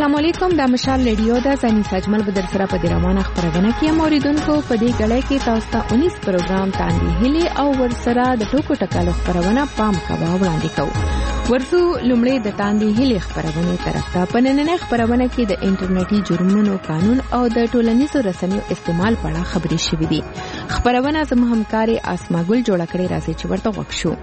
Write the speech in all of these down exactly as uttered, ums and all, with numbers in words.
السلام علیکم، د مشال ریډیو د ځانی سجمل بدر سره په ډیرمانه خبرونه کې موریدونکو په دې غړې کې تاسو ته انیس پروګرام تاندې هلي او ورسره د ټوکو ټکالو خبرونه پام کوا وړاندې کوو. ورسو لومړی د تاندې هلي خبرونه طرف ته په نننۍ خبرونه کې د انټرنیټي جرمونو قانون او د ټولنیزو رسنیو استعمال په اړه خبرې شوې دي. خبرونه زموږ همکاري اسما ګل جوړ کړې راځي چې ورته وښو.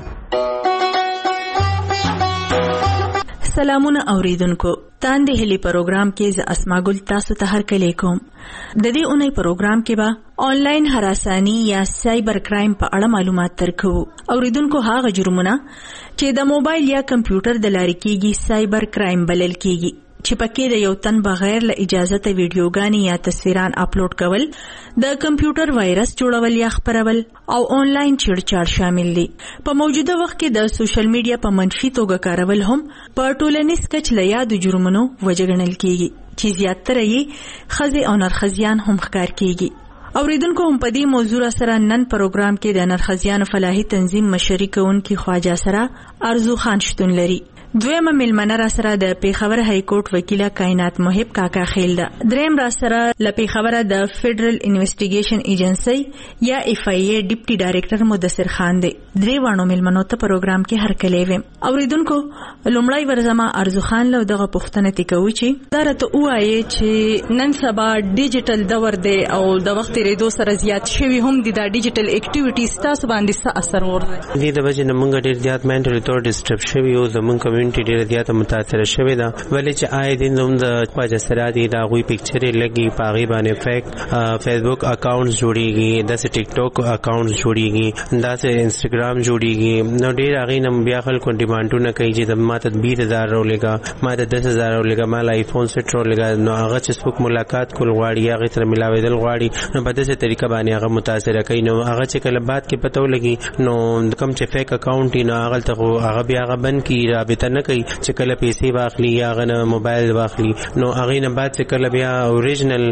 سلامونه اوریدونکو، تاندې هلي پروګرام کې ز اسما ګل تاسو ته هر کله کوم. د دې اونۍ پروګرام کې به آنلاین هراسانی یا سایبر کرایم په اړه معلومات درکو. اوریدونکو، هغه جرمونه چې د موبایل یا کمپیوټر د لارې کېږي سایبر کرایم بلل کېږي، چې پکې د یو تن بغیر له اجازه ویډیوګانې یا تصویران اپلوډ کول، د کمپیوټر وایرس جوړول یا خپرول او آنلاین چیړچاړ شامل دي. په موجوده وخت کې د سوشل میډیا په منفي توګه کارول هم په ټولنیز کچ له یادو جرمونو وجه ګڼل کېږي، چې زیاتره یې ښځې او نرښځیان هم ښکار کېږي. اوریدونکو، هم په دې موضوع سره نن پروګرام کې د نرښځیانو فلاحي تنظیم مشري کوونکي خواجه سره ارزو خان شتون لري. دویمه ملمنه را سره د پیښور های کورټ وکیله کائنات محب کاکا خیل ده. دریم را سره ل پیښور د فدرل انویسټیګیشن ایجنسی یا اف ای ای ډیپټي ډایریکټر مدثر خان دی. درې وانو ملمنو ته پروګرام کې هر کله ویم. اوریدونکو، لومړی ورزما ارزو خان له دغه پوښتنه تکوي چې دا راته وایي چې نن سبا ډیجیټل دور دی او د وخت ریدو سره زیات شوی هم د ډیجیټل اکټیویټیز تاسو باندې څه اثر ورغی؟ دې د وجه نه موږ ډیر زیات منټل تور ډیسټرب شوی او زموږ کمیونټي ډیره زیاته متاثر شوې ده. ولې چې آی دین زموږ د خواجه سره دي د هغوی پکچرې لګي، په هغې باندې فیک فیسبوک اکاؤنټس جوړېږي، داسې ټیک ټاک اکاؤنټس جوړېږي، داسې انسټاګرام جوړېږي. نو ډېر هغې نه بیا خلکو ډیمانډونه کوي چې ما ته بیس هزار راولېږه، ما ته دس هزار راولېږه، ما له آیفون سیټ راولېږه. نو هغه چې څوک ملاقات کول غواړي، هغې سره ملاوېدل غواړي، نو په داسې طریقه باندې هغه متاثره کوي. نو هغه چې کله بعد کې پته ولګي، نو کوم چې فیک اکاؤنټ وي، نو هغلته خو هغه بیا هغه بند کړي، رابطه نه کوي چې کله پیسې واخلي یا هغه نه موبایل واخلي. نو هغې نه بعد چې کله بیا اوریجنل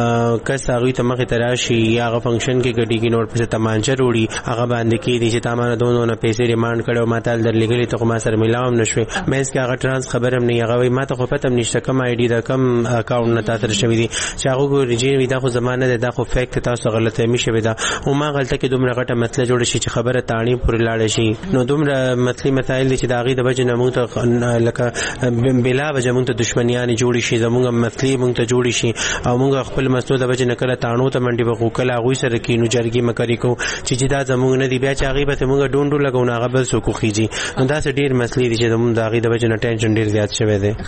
کس هغوی ته مخې ته راشي یا هغه فنکشن کې ګډېږي، نو ورپسې تمانچه روړي، هغه باندې کېدي چې تا ما نه دونه دونه پیسې ریمانډ کړی او ما تا درلېږلي، ته خو ما سره میلاو هم نه شوې. منځ کې هغه ټرانس خبر هم نه، هغه وایي ما ته خو پته هم نشته کوم آی ډي ده، کوم اکاؤنټ نه تا سره شوي دي، چې هغه ګوري چې دا خو زما نه دی، دا خو فیک دی، تاسو غلطفهمي شوې ده. او ما غلطه کې دومره غټه مسله جوړه شي چې خبره تاڼې پورې لاړه شي. نو دومره مسلې مسایل دي چې د هغې د وجې نه موږ ته لکه بلا وجه موږ ته دشمنیانې جوړې شي، زموږ مسلې موږ ته جوړې شي او موږ خپل مسلو د وجې نه کله تاڼو ته منډې وکړو، کله هغوی سره کینو، جرګې مکرې کوو چې چې دا زموږ نه دي، بیا چې هغې پسې موږ ډونډو لګو نو هغه بل څوک وخیږي. نو داسې ډېر مسلې دي چې زموږ د هغې د وجې نه ټینشن ډېر زیات شوی دی.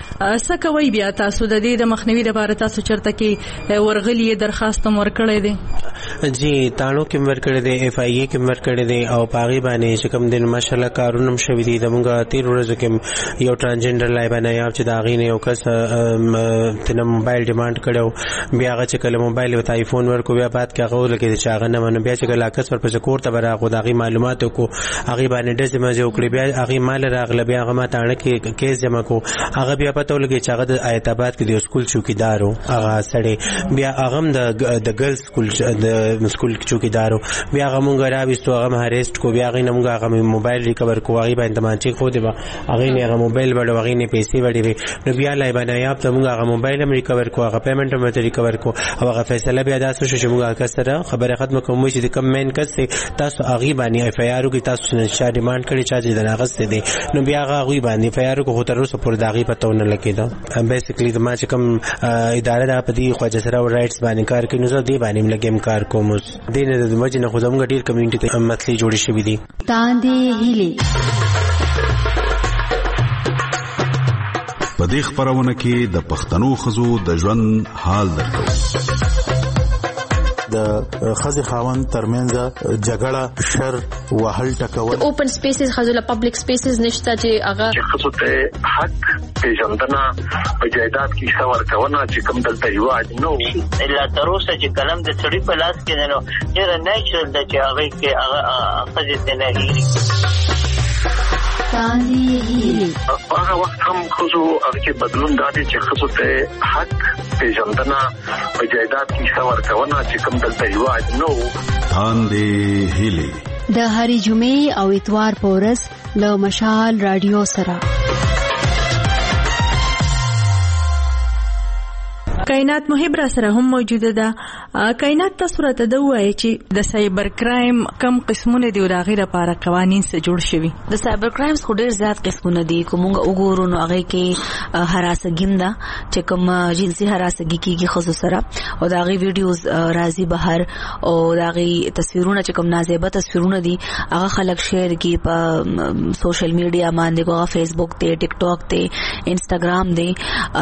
څه کوئ بیا تاسو د دې د مخنیوي لپاره؟ تاسو چېرته کې ورغلي درخواست هم ورکړی دی؟ جی، تاڼو کې هم ورکړی دی، اف آی ای کې هم ورکړی دی او په هغې باندې چې کوم دی ماشاءالله کارونه هم شوي دي. زموږ تېرو ورځو کې یو ټرانسجنډر لایبه نایاب چې د هغې نه یو کس تېنه موبایل ډیمانډ کړی و، بیا هغه چې کله موبایل ورته آیفون ورکړو، بیا بعد کې هغه ولګېد چې هغه نه منو. بیا چې کله کس ورپسې کور ته به راغلو، د هغې معلومات وکړو، هغې باندې ډزې مزې وکړې، بیا هغې ماله راغله، بیا هغه ما تاڼه کې کیس جمع کړو. هغه بیا پته ولګېد چې هغه د ایت آباد کې د یو سکول چوکیدار و، هغه سړی، بیا هغه هم د ګرلز سکول د سکول چوکیدار و. بیا هغه مونږ راویستو، هغه م هریسټ کو، بیا هغې نه مونږ هغه موبایل ریکور کړو، هغې باندې تمانچې ښودې وه، هغې نه هغه موبایل وړو، هغې نه پیسې وړې وې. نو بیا لایبه نایاب ته مونږ هغه موبایل هم ریکور کړو، هغه پیمنټ هم ورته ریکور کړو او هغه فیصله بیا داسې شو چې مونږ هغه کس سره خبره ختمه کړو چې د کوم مین کس دی تاسو هغې باندې اف آی آر وکړئ، تاسو چا ډیمانډ کړی، چا چې درنه اخیستی دی. نو بیا هغه هغوی باندې اف آی آر وکړو، خو تر اوسه پورې د هغې پته ونه لګېده. بیسیکلي زما چې کوم اداره ده په دې خواجه سره رایټس باندې کار کوي، نو زه دې باندې هم لږ هم کار کوم. اوس دې نه د وجې نه خو زموږ ډېر کمیونټي ته مسلې جوړې شوي دي. تاندې هیلې په دې خبرونه کې د پښتنو ښځو د ژوند حال درکو. د خزي خاوند ترمنځ جګړه، شر، وهل ټکول، اوپن سپیسز، خزله پبلک سپیسز نشته چې هغه خصوص ته حق پیژندنه په جایداد کې څور کونه چې کوم دلته یواد نو الا تر اوسه چې کلم د سړي په لاس کې نه ډیر نیچرل د چې هغه کې هغه خزي ته نه هیري. هغه وخت هم خصوص هغه کې بدلون دادي چې خصوص ته حق پیژندنه په جایداد کې څور کونه چې کوم دلته یواد نو. تاندې هیلي د هرې جمعې او اتوار په ورځ له مشال رادیو سره کائنات محب را سره هم موجوده ده. کائنات تاسو راته د وایي چې د سایبر کرایم کم قسمونه دي او د هغې لپاره قوانین څه جوړ شوي؟ د سایبر کرایمز خو ډېر زیات قسمونه دي. که موږ وګورو نو هغې کې هراسګي ده چې کوم جنسي هراسګي کېږي ښځو سره او د هغې ویډیوز راځي بهر او د هغې تصویرونه چې کوم نازیبه تصویرونه دي هغه خلک شیر کړي په سوشل میډیا باندې، هغه فیسبوک دی، ټیک ټاک دی، انسټاګرام دی.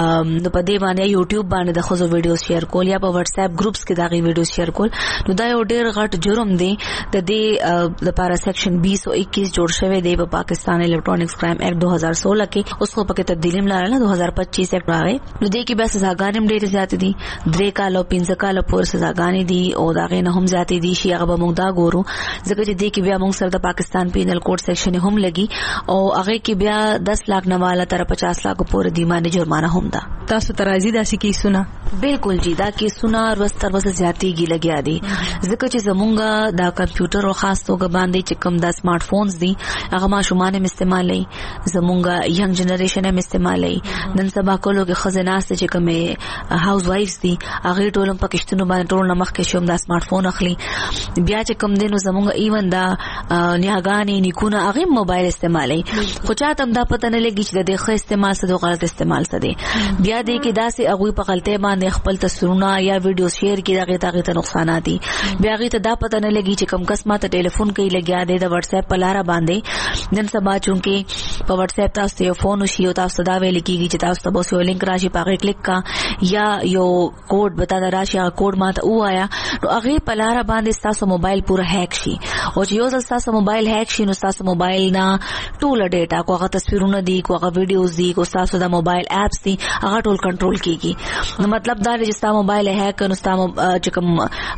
نو په دې باندې یوټیوب باندې د ښځو ویډیوز شیر کول یا په واتس اپ ګروپس کې د هغې ویډیوز شیر کول، نو دا یو ډېر غټ جرم دی. د دې لپاره سیکشن بیس سو اکیس جوړ شوی دی په پاکستان الیکټرانکس کرائم ایکٹ دو هزار سولہ کې. اوس خو پکې تبدیلي لاړله دو هزار پچیس ایکٹ راغی. نو دې کې بیا سزاګانې هم ډېرې زیاتې دي، درې کاله او پنځه کاله پورې سزاګانې دي او د هغې نه هم زیاتې دي شي. هغه به موږ دا ګورو ځکه چې دې کې بیا موږ سره د پاکستان پینل کوډ سیکشن هم لګي او هغې کې بیا دس لاک نه والا تر پچاس لاک پورې د باندې جرمانه هم ده. تاسو ته راځي داسې کیسونه؟ بالکل جی، دا کیسونه ورځ تر ورځې زیاتېږي لګیا دي ځکه چې زمونږ دا کمپیوټر او خاص توګه باندې چې کوم دا سمارټ فونز دي هغه ماشومان هم استعمالوي، زمونږ ینګ جنریشن هم استعمالوي. نن سبا کلو کې ښځې ناستې چې کومې هاوس وایفز دي هغې ټول هم په کښتونو باندې ټول نه مخکې شي هم دا سمارټ فون اخلي. بیا چې کوم دی نو زمونږ ایون دا نیاګانې نیکونه هغې هم موبایل استعمالوي، خو چاته هم دا پته نه لګي چې د دې ښه استعمال څه دی او غلط استعمال څه دی. بیا دې کې داسې هغوی په غلطۍ باندې خپل تصویرونه یا ویډیو شیر کړي، هغې ته هغې ته نقصانات دي. بیا هغې ته دا پته نه لګي چې کوم کس ما ته ټلیفون کوي لګیا دی د وټس اپ په لاره باندې. نن سبا چونکې په وټس اپ تاسو ته یو فون وشي او تاسو ته دا ویل کېږي چې تاسو ته به اوس یو لینک راشي، په هغې کلیک کا یا یو کوډ به تا ته راشي، هغه کوډ ما ته ووایه، نو هغې په لاره باندې ستاسو موبایل پوره هیک شي. او چې یو ځل ستاسو موبایل هیک شي نو ستاسو موبایل نه ټوله ډیټا، کو هغه تصویرونه دي، کو هغه ویډیوز دي، کو ستاسو د موبایل اپس دي، هغه ټول کنټرول کېږي. نو مطلب دا دی چې ستا موبایل هیک کړ نو ستا چې کوم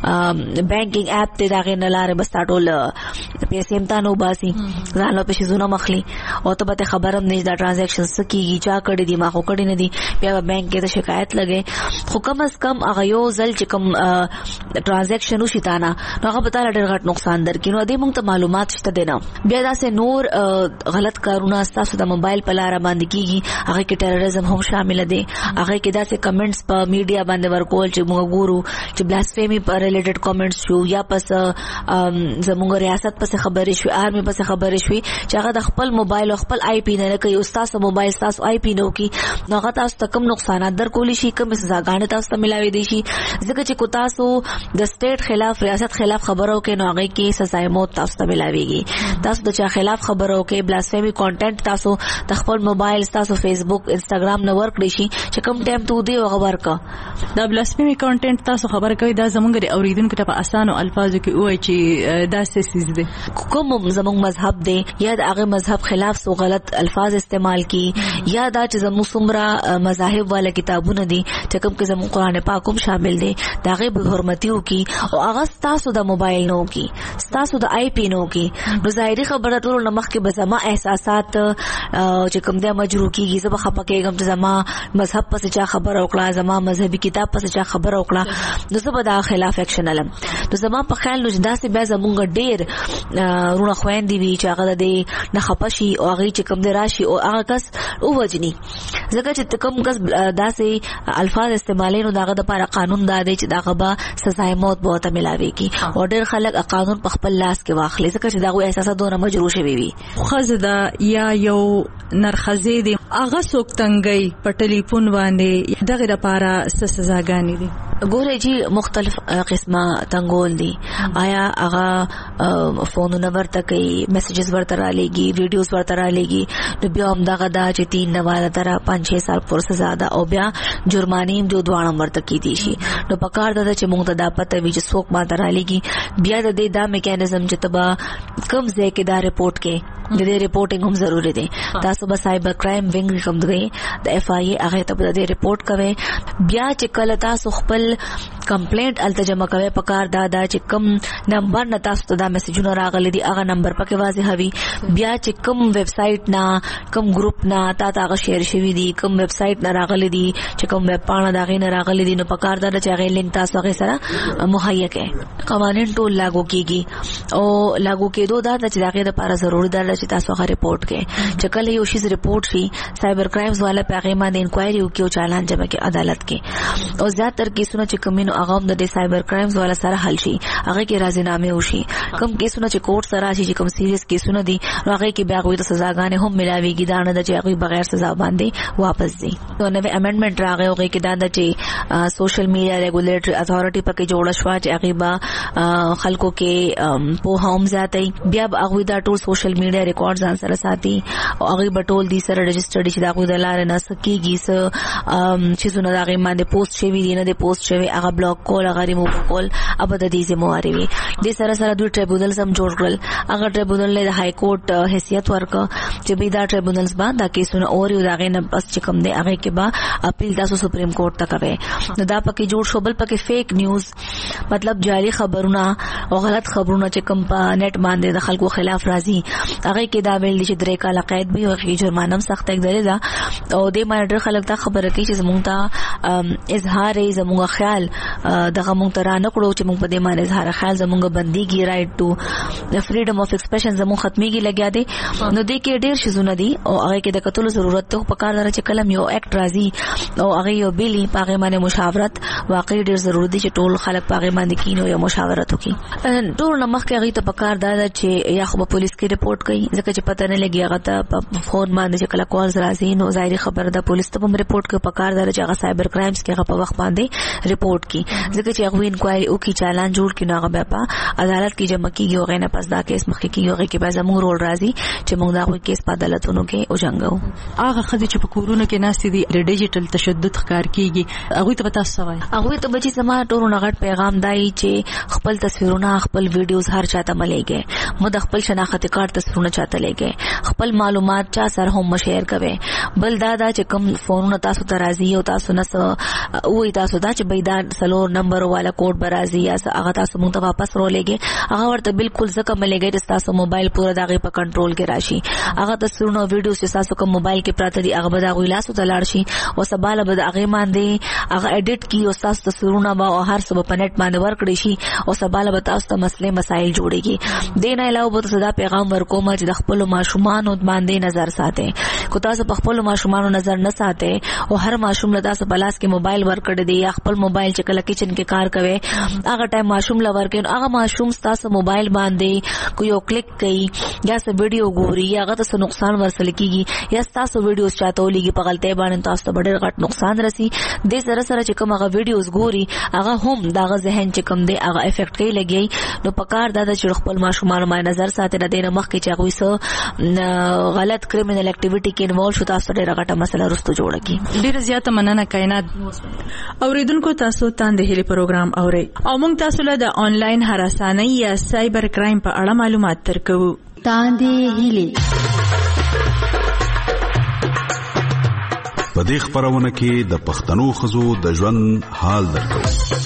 بینکینګ اپ دی د هغې نه لارې به ستا ټول پیسې هم تا نه وباسي، ځان له پسې زونه مخلي او ته به ته خبر هم نه چې دا ټرانزیکشن څه کېږي، چا کړي دي، ما خو کړي نه دي. بیا به بینک کې ته شکایت لګې، خو کم از کم هغه یو ځل چې کوم ټرانزیکشن وشي تا نه نو هغه به تا له ډېر غټ نقصان درکړي. نو دې موږ ته معلومات شته دی نه. بیا داسې نور غلط کارونه ستاسو د موبایل په لاره باندې کېږي، هغې کې ټیرریزم هم شامله دی. هغې کې داسې کمنټس په میډیا باندې ورکول چې موږ ګورو چې بلاسفیمي په ریلیټډ کمنټس شو یا پس زموږ ریاست پسې خبرې شوې، آرمي پسې خبرې شوې چې هغه د خپل موبایل او خپل آی پي نه کوي او ستاسو موبایل ستاسو آی پي نه وکړي، نو هغه تاسو ته کوم نقصانات درکولی شي، کوم سزاګانې تاسو ته ملاوي دي شي. ځکه چې کو تاسو د سټیټ خلاف، ریاست خلاف خبرو کې نو هغې کې سزای موت تاسو ته ملاويږي. تاسو د چا خلاف خبرو کې بلاسفیمي کانټینټ تاسو د خپل موبایل تاسو فیسبوک انسټاګرام نه ورکړي شي چې کوم ټایم ته دی هغه ورکا. دا بلاسفیمي کانټینټ تاسو خبر کوي دا زمونږ د اوریدونکو ته په اسانو الفاظو کې وایي چې دا څه څیز دی. کوم زمونږ مذهب دی یا د هغه مذهب خلاف سو غلط الفاظ استعمال کی یا دا چې زموږ څومره مذاهب والا کتابونه دي چې کوم کې زموږ قرآن پاک هم شامل دی دا غي به حرمتیو کی او هغه تاسو د موبایل نو کی تاسو د آی پی نو کی. نو ظاهري خبره ټول نمخ کې به زما احساسات چې کوم د مجرو کیږي زما خپکهګم چې زما مذهب پس چا خبر وکړه، زما مذهبي کتاب پس چا خبر وکړه، نو زه به دا خلاف اکشن علم. نو زما په خیال نو داسې بیا زمونږ ډېر رونه خويندې وي چې هغه د نه خپشي او هغه چې کوم د راشي او هغه کس او وجني. ځکه چې کوم کس داسې الفاظ استعمالي نو داغه د لپاره قانون دا دی چې داغه به سزا موت به ته ملاويږي او ډېر خلک قانون په خپل لاس کې واخلي ځکه چې داغه احساسات دونه مجروح شوي وي. خزه دا یا یو نرخزه دي هغه څوک تنګي په ټلیفون باندې دغه لپاره سزاګانې دي. ګوره جی مختلف قسمه تنګول دي. آیا هغه فونونه ورته کوي، میسجز ورته را لېږي، ویډیوز ورته را لېږي، نو بیا هم دغه دا چې تین نه والا تر پنځ شپږ سال پورې سزا او بیا جرمانې جو دواړه ورته کېدي شي. نو پکار ده چې موږ ته دا پته وي چې څوک ماته را لېږي. بیا د دې دا میکانیزم چې تبا کم ځای کې دا رپورټ کې د دې رپورټینګ هم ضروری دی. تاسو به سایبر کرائم وینګ کوم دی د اف آی ای هغه ته د دې رپورټ کوي. بیا چې کله تاسو خپل کمپلینټ الته جمع کوي پکار دا دا چې کم نمبر نه تاسو ته دا میسجونه راغلي دي هغه نمبر پکې واضح وي بیا چې کم ویب سټ نه کم ګروپ نه تا ته هغه شیر شوی دي کم ویب سټ نه راغلي دي چې کوم ویب پاڼه دا غي نه راغلي دي نو پکار دا چې هغه لینک تاسو هغه سره مهیا کړئ قوانین ټول لاګو کیږي او لاګو کېدو دا چې هغه لپاره ضروري ده چې تاسو هغه ریپورت کړئ چې کله یو شی ریپورت شي سایبر کرایمز والا پیغام باندې انکوایری وکړي او چالان جمع کړي عدالت کې او زیاتره کیسونه چې کمینو هغه د سایبر کرایمز والا سره حل شي هغه کې راځنامه وشي کم کیسونه چې کورټ سره شي چې کم سیریس کیسونه دي هغه کې بیا غوې د سزاګانې هم ملاويږي دا نه چې هغه بغیر سزا باندې واپس دي نو نوې امندمنت راغی او کې دا چې سوشل میډیا ریګولیټری اتھارټي پکې جوړ شو چې هغه با خلکو کې په هم ذاتي بیا هغه دا ټول سوشل میډیا ریکارډز ان سره ساتي او هغه بټول دي سره رجسټرډ چې دا غو د لار نه سکیږي س چې زونه دا غي باندې پوسټ شوی دي نه د پوسټ شوی هغه بلاک کول هغه ریموو کول اب د دې ذمہواری وي د سره سره دوی ټریبونل سم جوړ کړل هغه ټریبونل له های کورټ حیثیت ورک چې به دا ټریبونلز باندې دا کیسونه اور یو دا غي نه بس چې کوم دی هغه کې با اپیل تاسو سپریم کورټ ته کوي نو دا پکې جوړ شو بل پکې فیک نیوز مطلب جعلي خبرونه او غلط خبرونه چې کوم په نت باندې د خلکو خلاف راځي هغه کې دا ویل چې درې کاله قید به او جرمانه هم سخت کېدل دا او د مانډر خلک ته خبره کوي چې زمونږ ته اظهار زمونږ خیال دغه مونږ ته را نکړو چې مونږ په دې باندې اظهار خیال زمونږ بنديږي رائټ ټو د فریډم اف ایکسپریشن زمونږ ختميږي لګیا دي نو دې کې ډېر شزونه دي او هغه کې د کتلو ضرورت ته په کار درته کلم یو اکټ راځي او هغه یو بیلی پاغه باندې مشاورت واقعي ډېر ضروري دي چې ټول خلک پاغه باندې کینو یا مشاورت وکړي ټول نمخ کې هغه ته په کار دا چې یا خو پولیس کې رپورټ کوي ځکه چې پته نه لګي هغه ته په فون باندې چې کله کالز راځي نو ظاهري خبر ده پولیس ته هم رپورټ کوي په کار دا چې هغه سایبر کرایمز کې هغه په وخت باندې رپورټ کوي ځکه چې هغه انکوایری او کی چالان جوړ کینو هغه بیا په عدالت کې جمع کیږي او غینه پس دا کیس مخکې کیږي هغه کې به زموږ رول راځي چې موږ دا کوئی کیس په عدالتونو کې او جنګو هغه خدي چې په کورونه کې ناشې دي د ډیجیټل تشدد ښکار کیږي هغه ته تاسو وایي هغه ته بچي سما ټورو نغټ پیغام دای چې خپل تصویرونه خپل ویډیوز هر چاته مليږي مو د خپل شناخت کارت تصویرونه چاته لګي خپل معلومات چا سره هم شیر کوي بل دا دا چې کوم فونونه تاسو ته راځي او تاسو نه وې تاسو دا چې بيدا سلور نمبر والا کوډ برازي یا هغه تاسو مونږ ته واپس رولېږي هغه ورته بالکل ځکه مليږي چې تاسو موبایل پورا دغه په کنټرول کې راشي هغه تصویرونه ویډیوز چې تاسو کوم موبایل کې پراته دي هغه به دا غویلاسو ته لاړ شي او سباله به هغه باندې هغه اډیټ کی او تاسو تصویرونه به او هر څه په نت باندې ورکړي شي او سباله به تاسو ته مسلې مسایل جوړيږي دین علاوه به تاسو دا پیغام ورکوم چې د خپل ماشومان باندې نظر ساتي کو تاسو په خپل ماشومان نظر نه ساتي او هر ماشوم له تاسو بلاس کې موبایل ورکړي دی یا خپل موبایل چې کله کچن کې کار کوي هغه ټایم ماشوم لور کې هغه ماشوم تاسو موبایل باندې کوئی کلیک کوي یا څه ویډیو ګوري یا هغه ته نقصان ورسل کیږي یا تاسو ویډیوز چاته ولېږي په غلطه باندې تاسو ته ډېر غټ نقصان رسی د سره سره چې کوم هغه ویډیوز ګوري هغه هم داغه ذهن چې کوم دی هغه افیکټ کوي لګي نو پکار دا چې خپل ماشومان باندې نظر ساتي نه دینه مخ کې چې هغه وسه غلط کرمینل اکټیویټي کې انوالو شو تاسو ډېر غټه مسله رستو جوړه کی ډېر زیاته مننه کائنات اوریدونکو تاسو تاند هلي پروګرام اوري او موږ تاسو له د انلاین هراساني یا سایبر کرایم په اړه معلومات ترکو تاند هلي په دې خبرونه کې د پښتنو خزو د ژوند حال درکو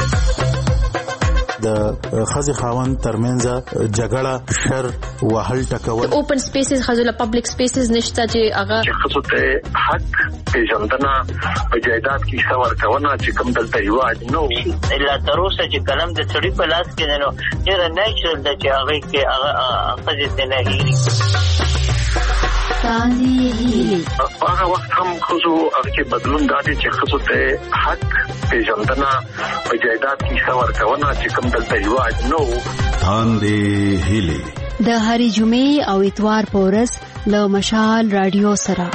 د خزي خاوند ترمنځ جګړه شر وهل ټکول اوپن سپیسز خزو له پبلک سپیسز نشته چې هغه چې خصو ته حق پیژندنه په جایداد کې څور کونه چې کوم دلته یو اجنو الا تر اوسه چې کلم د سړي په لاس کې نه ډیر نیچرل د چې هغه کې هغه خزه نه هیري تاندي هلي هغه وخت هم خصو هغه بدلون دادي چې خصو ته حق پیژندنه په جایداد کې څور کونه چې کوم دلته یو اجنو تاندي هلي د هری جمعې او اتوار په ورځ له مشال رادیو سره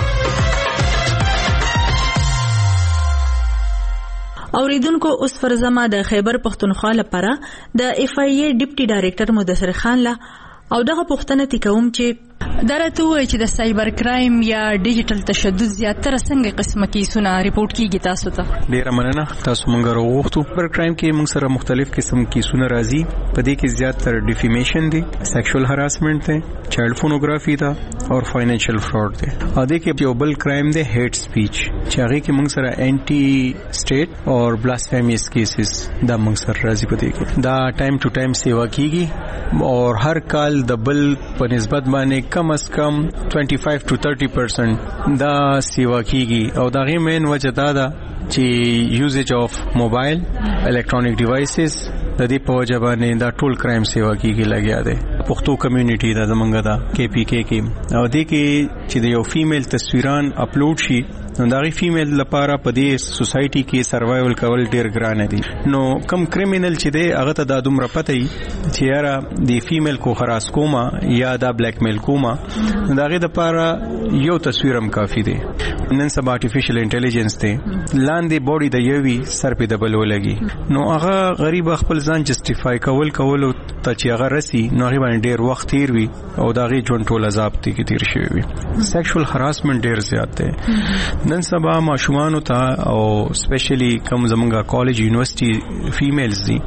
اوریدونکو اوس فرزما د خیبر پختونخوا لپاره د اف ای ای ډیپټي ډایریکټر مدثر خان لا او دغه پښتنه تکوم چې درته وایي چې د سایبر کرایم یا ډیجیټل تشدد زیاتره څنګه قسمه کیسونه ریپورت کیږي تاسو ته؟ ډیره مننه. تاسو مونږ راوغوښتو. سایبر کرایم کې مونږ سره مختلف قسم کیسونه راځي. په دې کې زیاتره ډیفیمیشن دي، سیکشوال هراسمنت دی، چایلډ فونوګرافي ده او فاینانشل فراډ دی. او دې کې یو بل کرایم دی هیټ سپیچ چې هغه کې مونږ سره انټي سټیټ او بلاسفیمیس کیسز دا مونږ سره راځي. په دې کې دا ټایم ټو ټایم سیوا کیږي او هر کال د بل په نسبت باندې کم از کم پچیس to thirty percent دا سیوا کیږي. او دا غي مین وجه دا ده چې یوزیج اف موبایل الکترونیک ډیوایسز د دې په وجه باندې دا ټول کرایم سیوا کیږي لګیا دی. پښتو کمیونټي دا زمونږ دا کې پی کې کې او دې کې چې د یو فیمیل تصویران اپلوډ شي نو دا غي فیمیل لپاره په دې سوسایټي کې سروایول کول ډیر ګران دي. نو کم کریمینل چې دی هغه ته د دومره پته ای چې یاره د فیمیل کو خراس کوما یا دا بلیک میل کوما دا غي د لپاره یو تصویرم کافی دی. نن سبا آرټیفیشل انټيليجنس دی لاندې بوډي د یوي سر په دبل ولګي نو هغه غریب خپل ځان جسټیفای کول کول ته چې هغه رسی نو هغه باندې ډیر وخت تیر وي او دا غي ژوند ټول عذاب تی کې تیر شوی وي. سیکشوال هراسمنت ډیر زیات دی نن سبا ماشومان ته او سپیشلی کوم زمونږه کالج یونیورسيټي فیمیلز دي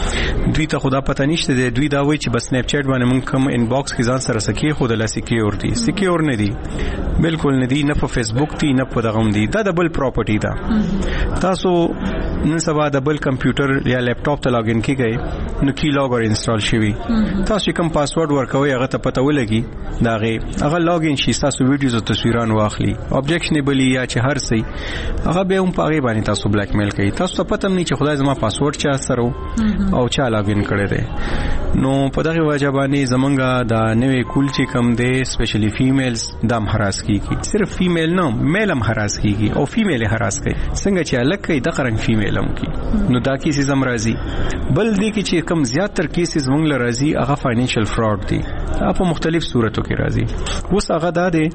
دوی ته خدا پته نشته دی. دوی دا وایي چې بس سنیپ چیټ باندې مونږ کوم انباکس کې ځان سره سکی خو د سکیور دي. سکیور نه دي، بالکل نه دي، نه په فیسبوک دي نه په دغه دي. دا د بل پراپرټي ده. تاسو نن سبا د بل کمپیوټر یا لیپټاپ ته لاګ ان کیږئ نو کی لاګ اور انسټال شوی تاسو کوم پاسورډ ورکوي هغه ته پته ولګي دا غي هغه لاګ ان شي تاسو ویډیوز او تصویران واخلي ابجیکشنبل یا چې هر څه هغه به هم پاره باندې تاسو بلیک میل کوي. تاسو ته پته نه چې خدای زما پاسورډ چا سره او چا لاګ ان کړی دی. نو په دغه وجه باندې زمونږه د نوې کول چې کم دی سپیشلی فیمیلز دم هراس کیږي. صرف فیمیل نه میل هم هراس کیږي او فیمیل هراس کوي. څنګه چې الګ کوي د قرنګ فیمیل هم کی نو دا کیسې زم راځي. بل دی کې چې کم زیاتره کیسز مونږ لرازي هغه فاینانشل فراډ دی. په مختلف صورتو کې راځي. اوس هغه دا دی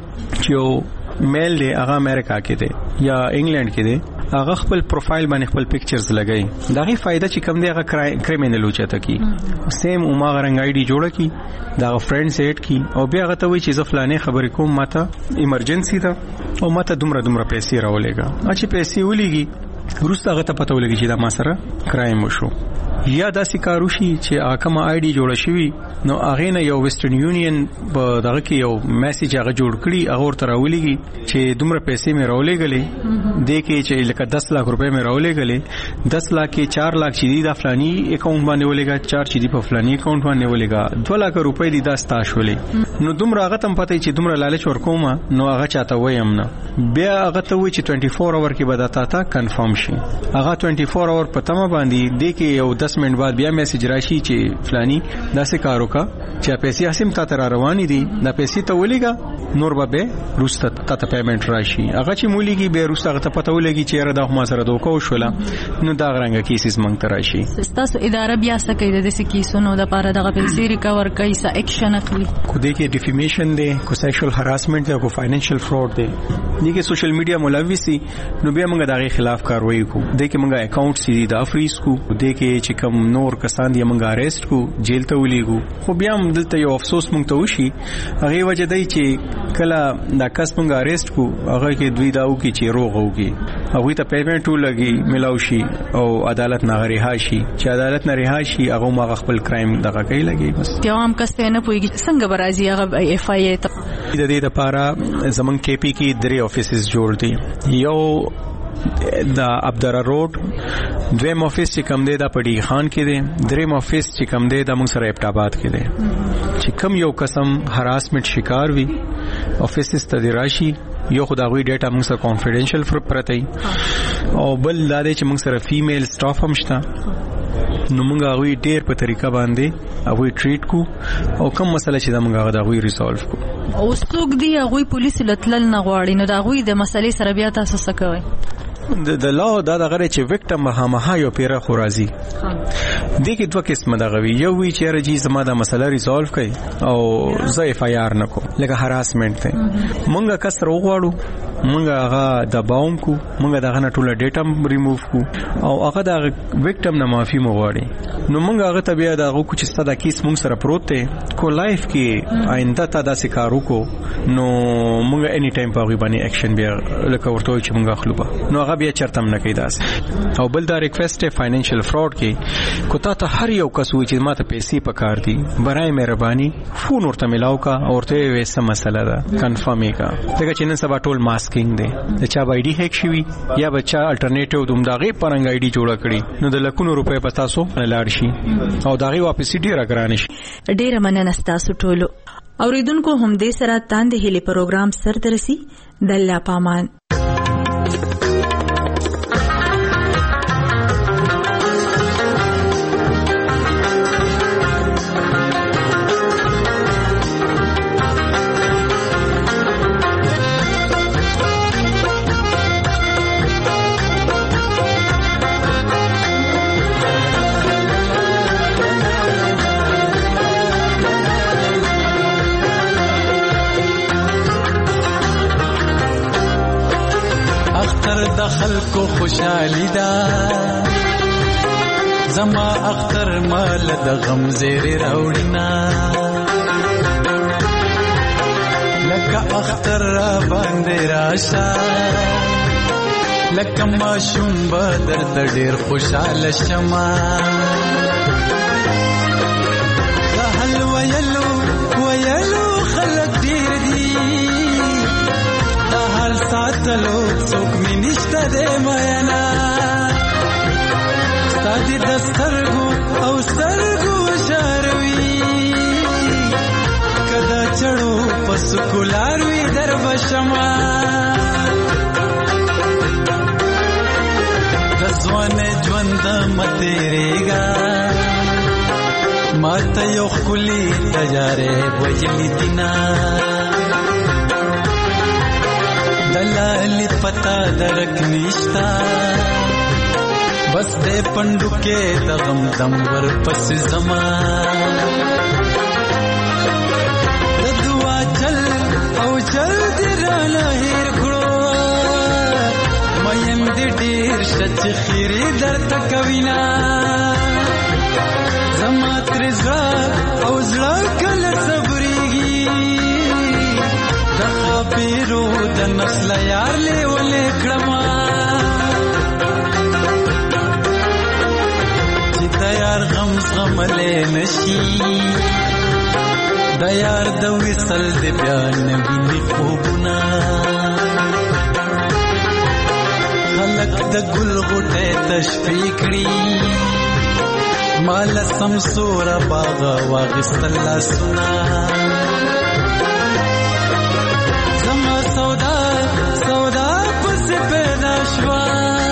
چې میل دی هغه امریکا کې دی یا انګلند کې دی هغه خپل پروفایل باندې خپل پکچرز لګای دا غي فائدہ چې کم دی هغه کریمینل وچته کی سیم او ما غرنګ آی ډی جوړه کی دا فرند سیټ کی او بیا هغه ته وی چې زفلانه خبرې کوم ماته ایمرجنسی ده او ماته دومره دومره پیسې راولېګا اچي پیسې ولېږي ورسته هغه ته پته ولګي چې دا ما سره کرایم وشو یا داسې کار وشي چې اکمه آی ډی جوړه شوی نو هغه نه یو ویسټرن یونین په دغه کې یو میسج هغه جوړ کړي هغه ورته راولېږي چې دومره پیسې مې راولېګلې د کې چې لکه دس لک روپے مې راولېګلې دس لک کې چار لک چې دی د فلاني اکاونټ باندې ولېګا چار چې دی په فلاني اکاونټ باندې ولېګا دوه لک روپے دی داس تاشولې نو دومره هغه تم پته چې دومره لالچ ورکوم نو هغه چاته وایم نه بیا هغه ته وی چې چوبیس اور کې بداتا تا کنفرم شي هغه چوبیس اور په تمه باندې د کې یو دس منټ بعد بیا میسج راشي چې فلانی داسې کارو کا چې پیسې اسیم تا تر روانې دي دا پیسې ته ولېګا نور به روسته تا ته پیمنٹ راشي هغه چې مولېږي به روسته هغه ته پته ولېږي چې را د ما سره دوکو شولا نو دا غرانګه کیسز مونږ ته راشي. تاسو اداره بیا څه کوي د دې کیسونو د لپاره دغه پیسې ریکور کوي څه اکشن اخلي کو دې کې ډیفیمیشن دی کو سیکشوال هراسمنت دی کو فاینانشل فراډ دی دې کې سوشل میډیا ملوثي نو بیا موږ دغه خلاف کاروایی کو دې کې موږ اکاونټ سي دا فریز کو دې کې چې کوم نور کسان دی موږ اریسټ کو جیل ته ولېګو خو بیا هم دلته یو افسوس موږ ته وشي هغه وجه دی چې کله دا کس موږ اریسټ کو هغه کې دوی داو کې چې روغ وږي هغه ته پیمنٹ ولګي ملاو شي او عدالت نه رها شي چې عدالت نه رها شي هغه ما خپل کرایم دغه کوي لګي بس یو هم کس ته نه پويږي څنګه برازي هغه اف آی ته د دې لپاره زمون کې پی کې درې افیسز جوړ دي یو دا عبدالله روډ دویم افیس چې کم دی دا پډی خان کې دی دریم افیس چې کم دی دا موږ سره ابټ آباد کې دی چې کم یو قسم هراسمنت شکار وي افیسز ته دی راشي یو خداوی ډیټا موږ سره کانفیډنشل پرته او بل دا دی چې موږ سره فیمیل سټاف هم شته نو موږ هغه ډیر په طریقه باندې هغه ټریټ کو او کوم مسله چې دا موږ هغه هغه ریزالو کو او څوک دی هغه پولیس لټل نه غواړي نو دا هغه د مسلې سره بیا تاسو څه کوئ د د لا دا دغه چې وکټم مهمه یو پیره خورازي د کې دوه قسمه دغه وی یو وی چې رجی زما دا مسله ریزالو کړي او زه اف آی آر نکو لکه هراسمنت ته مونږه کسر وغواړو موږ هغه دباوم کو، موږ دغه نه ټوله ډیټا ریموو کو او هغه د وکټم نه معافي مغواړي. نو موږ هغه ته بیا دغه کو چې ستاسو کیس موږ سره پروت دی کو لایف کې آینده تا داسې کار وکړو نو موږ اني ټایم په غوښبانی اکشن بیا لکه ورته چې موږ اخلو به نو هغه بیا چرته نه کوي داسې. او بل دا ریکوست فاینانشل فراډ کې کو تا ته هر یو کس وي چې ماته پیسې پکار دي برای مهرباني فون ورته ملاو کا او ورته وې مسله ده کنفرم کا دغه چې نن سبا ټول ماسکینګ دی د چا بای ډی هیک شوی یا بچا الټرنیټیو دوم داغه پرنګ آی ډی جوړه کړي نو د لکونو روپے پتا سو لاړ شي او داغه واپس ډیره ګران شي. ډیره مننه تاسو ټولو اوریدونکو. هم دې سره تاندې هلي پروګرام سر درسي د الله پامان. دخل کو خوشحالی دا زما اختر مال د غم زیر راوړینا لکه اختر را باندې راشا لکه ما شوم بدر د ډیر خوشاله شما دهل ویلو ویلو خلق ډیر دی دهل ساتلو څوک می نشته د مینا ستادي د سترګو او سترګو شاروي کدا چړو پس کلاروي در بشما د ځوان ژوند متریګا ماته یو خولي تجاره وجلی دینا دلالی پتا درک نشتا بس دے پندو کے دغم دم ور پس زمان دعا چل او چل دی رانا ہیر کھڑو مین دی دیر شچ خیری در تکوینا زما ترزا او زلا کل صبریگی دخوا پیرو د نسل یار لے ولے کڑما چی دیار غم غم لے نشی دیار دوی سل دی بیان نبی خوبنا خلق د گل غٹے تشفیقڑی مال سمسور باغا واغست اللہ سنا سودا سودا پس پیدا شوا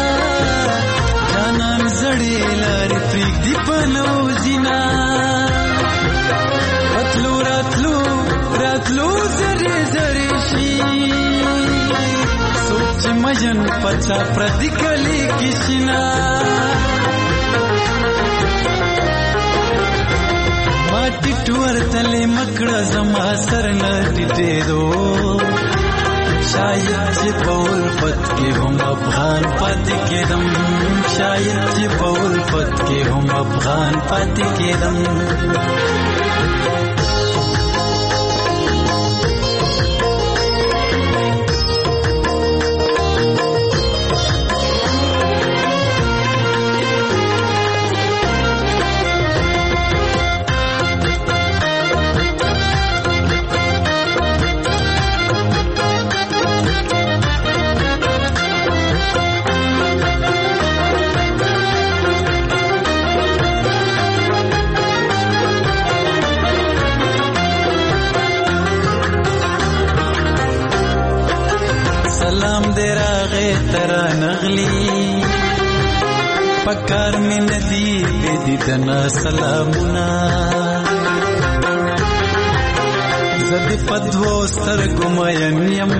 جانان زڑی لاری پریک دی پنو زینا رتلو رتلو رتلو زری زری شی سوچ مجن پچا پردی کلی کشنا ماتی ٹور تلے مکڑا زما سر نہ ٹٹے دو شاید چې په الفت کې هم افغان پاتې کېدم شاید چې په الفت کې هم افغان پاتې کېدم ترا نغلی پکار میں ندی بے دیدنا سلامنا زد پدو سر گمین یم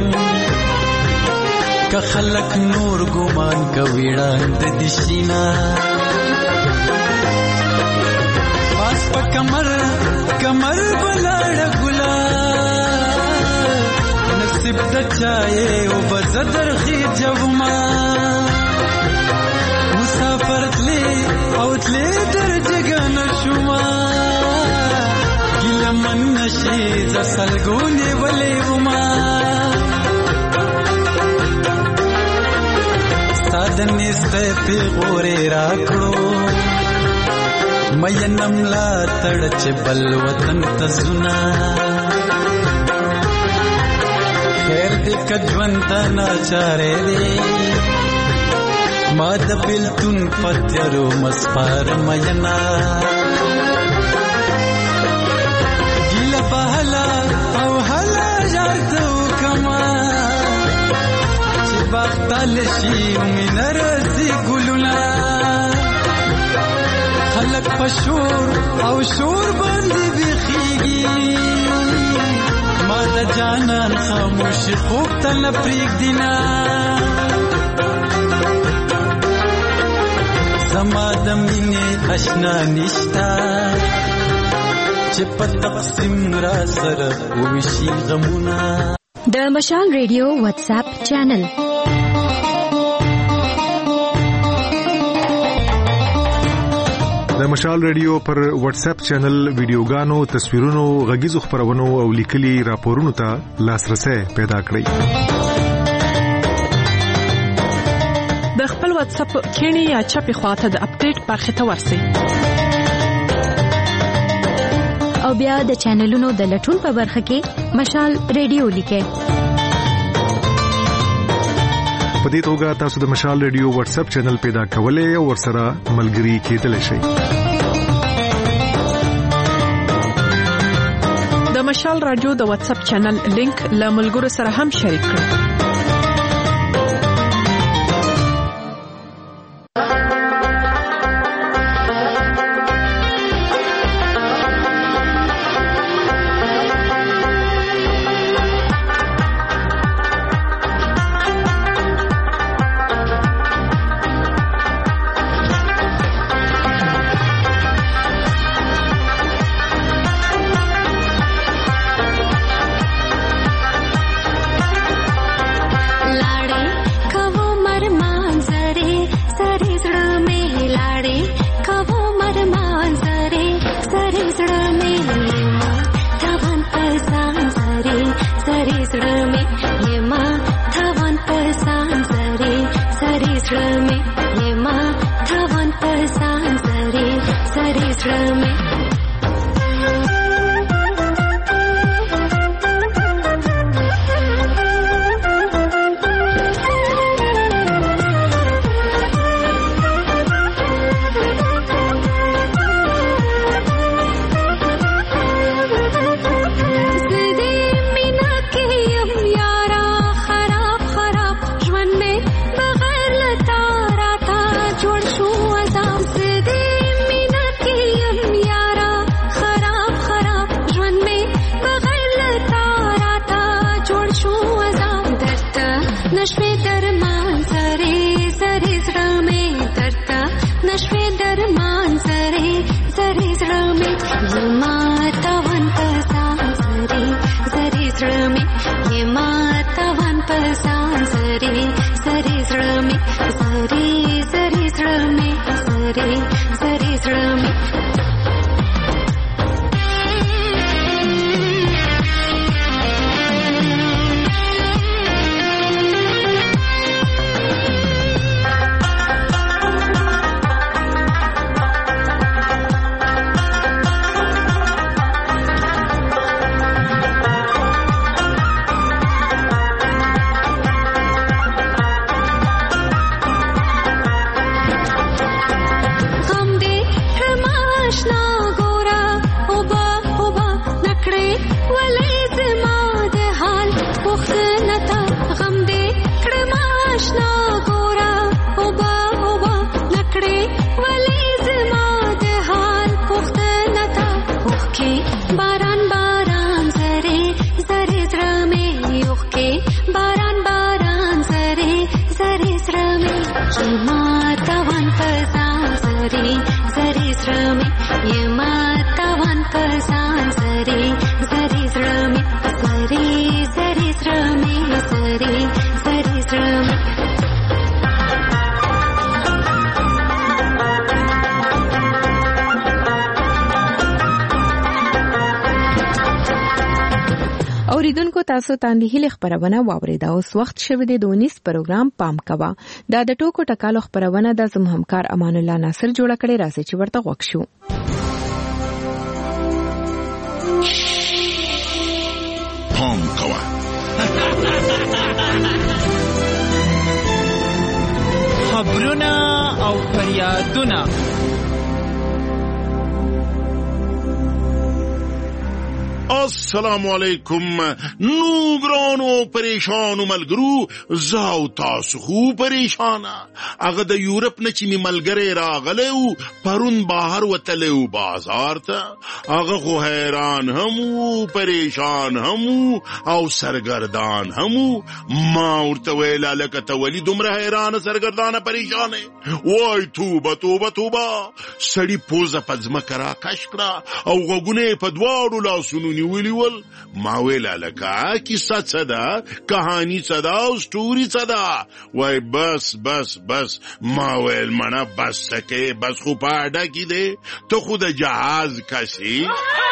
که خلق نور گمان کا ویڑان ددشینا پاس پا کمر کمر بلاڑ گلا نصیب د چائے او بزدر خی جوما مسافر تلی او تلی در جگن شما گل من نشی زسلگونی ولی وما سادن نیستے پی غوری راکڑو مینم لا تڑچ بل وطن تزنا خیر دیکھ جونتا ناچارے دی ما د بلتون پتیرو مسپار مینا گیل پہلا او حلا جارتو کما چی باختال شی من رسی گلونا خلق پشور او شور باندی بخیگی ما د جانان خاموش خوب تل پریگ دینا زما د مینې اشنا نشتا چې په تقسیم را سره وشي غمونه. د مشال ریډیو واتس اپ چینل د مشال ریډیو پر واتس اپ چینل ویډیوګانو، تصویرونو، غږیزو خبرونو او لیکلي راپورونو ته لاسرسي پیدا کړئ. د خپل واتس اپ کینی یا چپی خواته د اپډیټ برخه ته ورسئ او بیا د چینلونو د لټون په برخه کې مشال ریډیو لیکئ. په دې توګه تاسو د مشال ریډیو واتس اپ چینل پیدا کولای او ورسره ملګري کېدلی شئ. د مشال رادیو د واتس اپ چینل لینک له ملګرو سره هم شریک کړئ. Zari, zari, zrami, zari, zari, zrami, zari. اوریدونکو تاسو ته د هیلې خبرونه واوریده. اوس وخت شوی دی د ونیس پروګرام پام کوه. دا د ټوکو ټکالو خبرونه د زموږ همکار امان الله ناصر جوړه کړې، راځي چې ورته غوښ شو. پام کوه خبرونه او فریادونه السلام علیکم. نو ګرانو پریشانو ملګرو، زاو تاسو خو پریشانه. هغه د یورپ نه چې می ملګری راغلی و، پرون بهر وتلی و بازار ته. هغه خو حیران هم و، پریشان هم و او سرګردان هم و. ما ورته ویل هلکه ته ولې دومره حیرانه سرګردانه پریشانه؟ وای توبه توبه توبه. سړي پوزه په ځمکه راکش کړه او غوږونه یې په دواړو لاسونو نیولي ول. ما ویل هلکه کیسه څه ده، کهاني څه ده او سټوري څه ده؟ وای بس بس بس. ما ویل مڼه بس څه کې، بس خو په اډه کې دی، ته خو د جهاز کسي.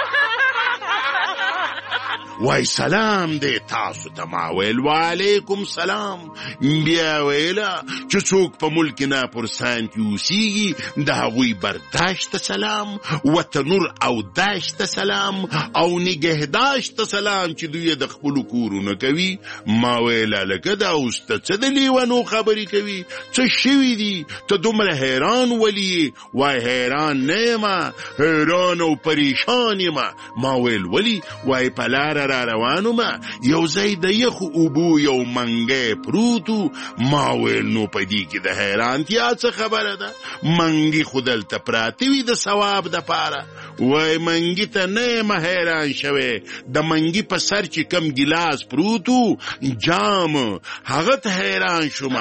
وای سلام دی تاسو ته. ما ویل وعلیکم سلام. بیا ویله چې څوک په ملک ناپرسان کې اوسیږي د هغوی برداشت ته سلام، وطنور او داشت ته سلام او نگهداشت ته سلام چې دوی د خپلو کورونه کوي. ما ویل هلکه دا اوس ته څه د لیونو خبرې کوي؟ څه شوي دي؟ ته دومره حیران ولي؟ وای حیران نه یم، حیران او پریشان یم. ما ویل ولی؟ وای په لاره را روانو ما یو ځای د یخو اوبو یو منګی پروتو. ما ویل نو په دې کې د حیرانتیا څه خبره ده؟ منګي خو دلته پراته وي د ثواب دپاره. وای منګي ته نه یم حیران شوی، د منګي په سر چې کم ګیلاس پروتو جام، هغه ته حیران شوم.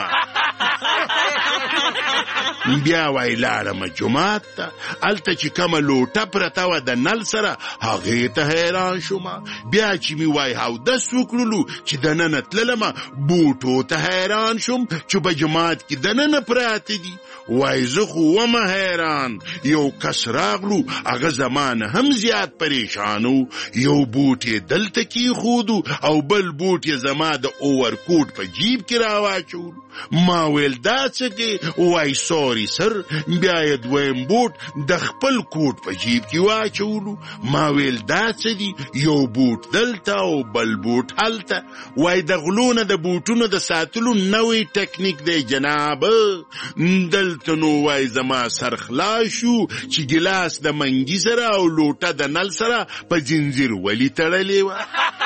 بیا وای لاړم جومات ته، هلته چې کومه لوټه پرته وه د نل سره، هغې ته حیران شوم. بیا چې مې وای اودس وکړلو چې دننه تللمه، بوټو ته حیران شوم چې په جومات کې دننه پراته دي. وای زه خو ومه حیران. یو کس راغلو، هغه زمانه هم زیات پریشانو. یو بوټ یې دلته کېښودو او بل بوټ یې زما د اوورکوټ په جیب کې راواچولو. ما ویل دا څه کې؟ وای سوري سر. بیا یې دویم بوټ د خپل کوټ په جیب کې واچولو. ما ویل دا څه دي؟ یو بوټ دلته او بل بوټ هلته. وای د غلونه د بوټونو د ساتلو نوی ټکنیک دی جناب. دلته نو وای زما سر خلاص شو چې ګیلاس د منګي سره او لوټه د نل سره په زنځیر ولې تړلې وه.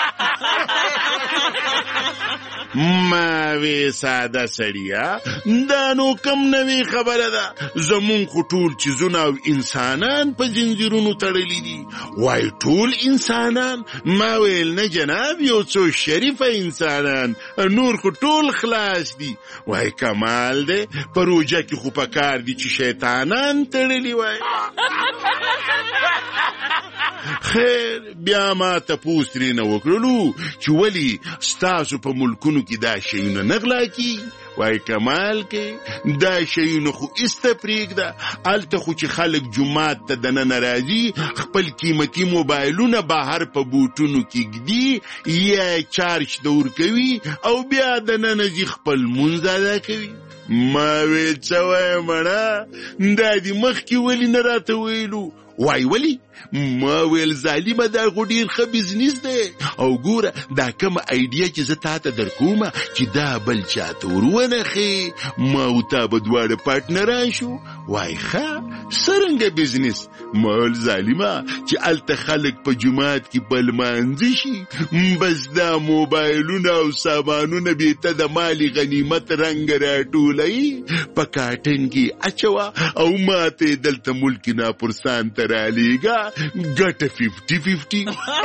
ما وی ساده سړیا، دا نو کم نوی خبره ده. زمون خو ټول چیزونه او انسانان په زنځیرونو تړلي دي. وای ټول انسانان؟ ما ویل نه جناب، یو څو شریفه انسانان، نور خو ټول خلاص دي. وای کمال دی، په روژه کې خو په کار دي چې شیطانان تړلي وای. خیر بیا ما تپوس ترېنه وکړلو چې ولې ستاسو په ملکونو کې دا شیونه نه غلا کېږي. وای کمال کې دا شیونه خو ایسته پرېږده، هلته خو چې خلک جومات ته دننه راځي خپل قیمتي موبایلونه بهر په بوټونو کې ږدي یا چارج ته ورکوي او بیا دننه ځي خپل لمونځ ادا کوي. ما ویل څه وایې مړه، دا دې مخکې ولې نه راته ویلو؟ وای ولی؟ ما ویل ظالمه دا خو ډېر ښه بزنس دی، او ګوره دا کومه ایډیا چې زه تا ته در کومه چې دا بل چاته ور ونښې، ما او تا به دواړه پارټنران شو. وای ښه څرنګه بزنس؟ ما ویل ظالمه چې هلته خلک په جومات کې په لمانځه شي، بس دا موبایلونه او سامانونه بېته د مالي غنیمت رنګ راټولوي، په کاټن کې اچوه او ما ته یې دلته ملک ناپرسان ته رالیږه، ګټه ففټي ففټي.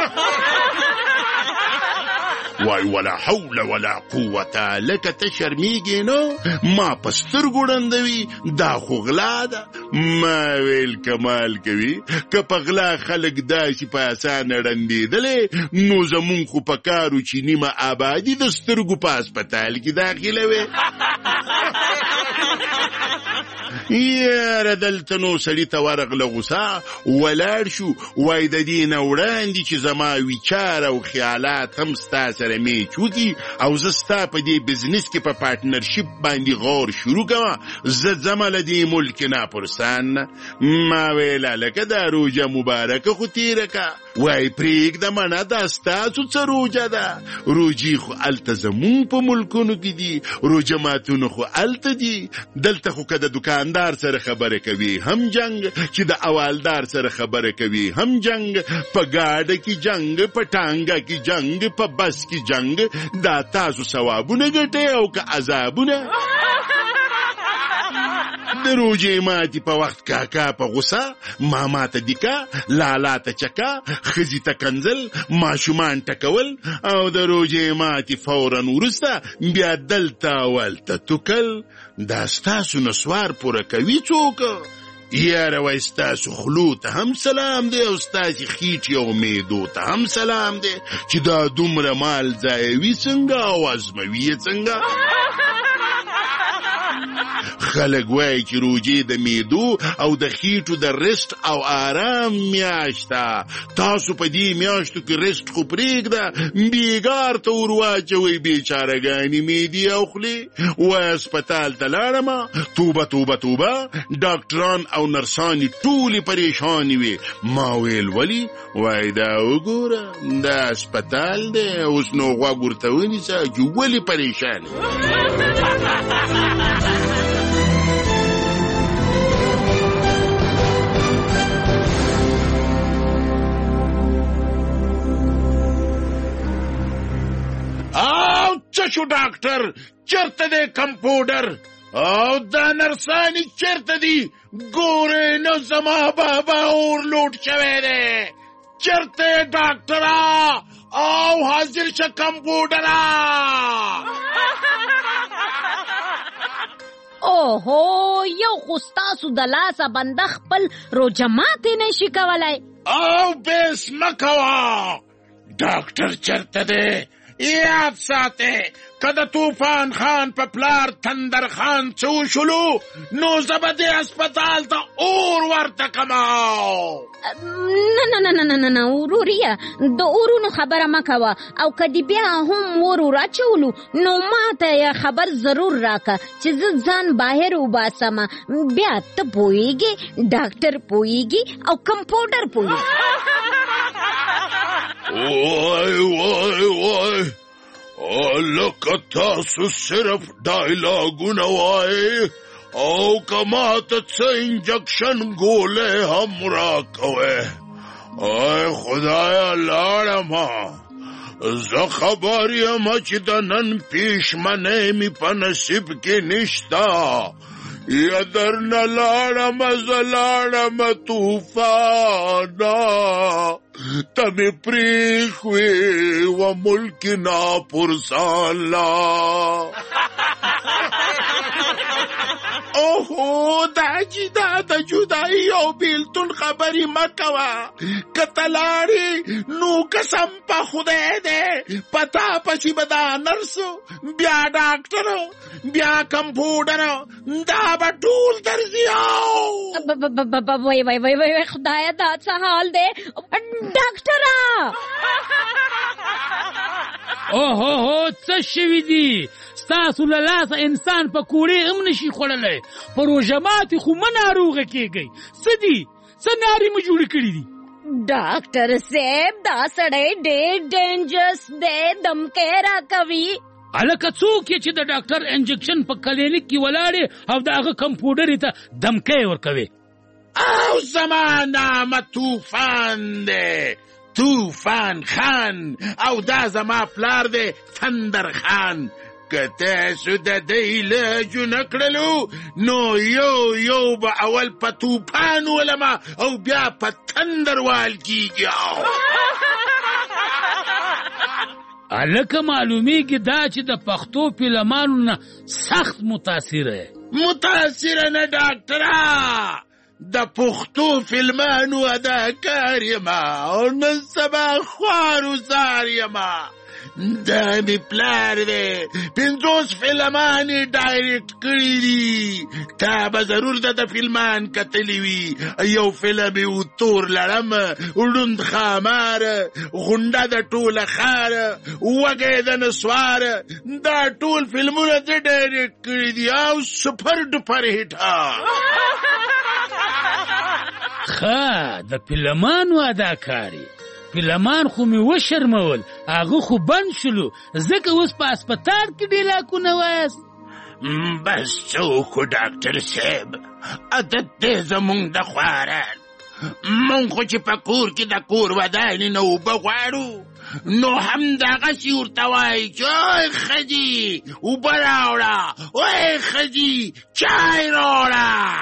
وای ولا حول ولا قوة، لکه ته شرمیږې نو ما په سترګو ړندوي، دا خو غلا ده. ما ویل کمال کوي، که په غلا خلک داسې په اسانه ړندېدلی نو زمونږ خو په کارو چې نیمه آبادي د سترګو په هسپتال کې داخلوي. یاره دلته نو سړي ته ورغله غوسه ولاړ شو. وای د دې نه وړاندې چې زما ویچار او خیالات هم ستا سره میچ وکړي او زه ستا په دې بزنس کې په پارټنرشپ باندې غور شروع کوم، زه ځمه له دې ملک نه پرسان نه. ما ویل هلکه دا روژه مبارکه خو تېره که. وای پرېږده منه دا ستاسو څه روژه ده، روژې خو هلته زمونږ په ملکونو کې دي، روژه ماتونه خو هلته دي. دلته خو که د دکاندار سره خبره کوي هم جنگ، چې د اوالدار سره خبره کوي هم جنگ، په ګاډه کې جنگ، په ټانګه کې جنگ، په بس کې جنگ. دا تاسو ثوابونه ګټئ او که عذابونه. د روژې ماتي په وخت کاکا په غوسه، ماما ته دیکا، لالا ته چکا، ښځې ته کنځل، ماشومان ټکول، او د روژې ماتي فورا وروسته بیا دلته اولته توکل. دا ستاسو نسوار پوره کوي څوک؟ یاره وای ستاسو خلو ته هم سلام دی او ستاسې خیټې او معدو ته هم سلام دی چې دا دومره مال ضایوي څنګه او ازموي یې څنګه. خلک وایي چې روژې د معدو او د خیټو د رست او آرام میاشت ده. تاسو په دې میاشتو کې رست خو پرېږده، بیګار ته ور واچوئ بیچارهګانې معدې او خولې. وایي هسپتال ته لاړمه، توبه توبه توبه، ډاکټران او نرسانې ټولې پریشانې وې. ما ویل ولې؟ وایي دا وګوره دا هسپتال دی، اوس نو غوږ ورته ونیسه چې ولې پریشان او څه شو ډاکټر؟ چېرته دی کمپاوډر؟ او دا نرسانې چېرته دي؟ ګورې نو زما بابا اورلوډ شوی دی. چېرته یې ډاکټره؟ او حاضر شه کمپاوډره. اوهو یو خو ستاسو د لاسه بنده خپل روژه ماتې نشي کولی. او بیس مه کوه، ډاکټر چېرته دی؟ یاد ساته که د طوفان خان په پلار تندر خان څه وشولو نو زه به دې هسپتال ته اور ورته کما. نه نه نه نه نه نه وروریه، د اورونو خبره مه کوه، او که دې بیا هم اور وراچولو نو ما ته خبر ضرور راکه چې زه ځان بهر وباسمه. بیا ته پوهېږې، ډاکټر پوهېږي او کمپاوډر پوهېږي. وای وای وای لکه تاسو صرف ډایلاګونه وای او که ماته څه انجکشن ګولې هم راکوې. ای خدایه لاړمه، زه خبر یم چې د نن پیشمنۍ مې په نصیب کې نشته. یا درنه لاړمه زه لاړمه طوفانه، ته مې پرېښوې و ملک ناپرسان لا. اوهو دا چې دا د جدایي او بیلتون خبرې مه کوه. که ته لاړې نو قسم په خدای دی په تا پسې به دا نرسو، بیا ډاکټر، بیا کمپاوډر، دا به ټول درځي. وای وای وای وای خدایه دا څه حال دی ډاکټره؟ اوهو څه شوي دي؟ ستاسو له لاسه انسان پکوړې هم نشي خوړلی. په روژه ماتې خو مه ناروغه کېږئ. څه دي؟ څه نارې مو جوړې کړي دي؟ ډاکټر صاحب دا سړی ډېر ډینجرس دی، دمکې راکوي. هلکه څوک یې چې د ډاکټر انجکشن په کلینیک کې ولاړې او د هغه کمپاوډرې ته دمکۍ ورکوي؟ او زما نامه طوفان دی، طوفان خان، او دا زما پلار دی تندر خان. که تاسو د دې علاجونه کړلو نو یو یو به اول په طوفان ولمه او بیا په تندر وال کېږي. هلکه معلومیږي دا چې د پښتو فلمانو نه سخت متاثره. متاثره نه ډاکټره، د پښتو فلمانو اداکار یما او نن سبا خوار وزار یما. دا می پلار دی پنځوس فلمان یې ډایرکټ کړي دي. تا به ضرور د د فلمان کتلی وي. یو فلم یې و تور لړم، ړوند ښامار، غونډه د ټوله ښار، وږی د نسوار. دا ټول فلمونه د ډایرکټ کړي دي او سپر ډوپر هټ. ښه د فلمانو اداکاري فلمان خو مې وشرمول، هغه خو بند شلو، ځکه اوس په اسپتال کې ډیلاکونه وایاست. بس څه وکړو ډاکټر صاحب، عادت دی زمونږ د خواران. مونږ خو چې په کور کې د کور ودانې نه اوبه غواړو نو همدغسې ورته وایي چې اوی ښځې اوبه راوړه، اوی ښځې چای راوړه.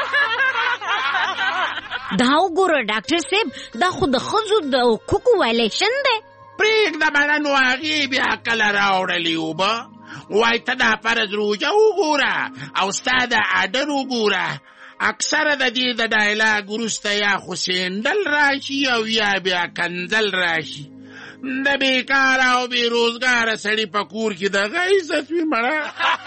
دا وګوره ډاکټر صاحب، دا خو د ښځو د حقوقو وایلیشن دی. پرېږده بله نو هغې بیا کله راوړلې اوبه. وایي ته دا فرض روژه وګوره او ستا د اډر وګوره. اکثره د دې د ډایلاګ وروسته یا خو سینډل راشي او یا بیا کنځل راشي. د بیکاره او بېروزګاره سړي په کور کې دغه عزت وي مړه.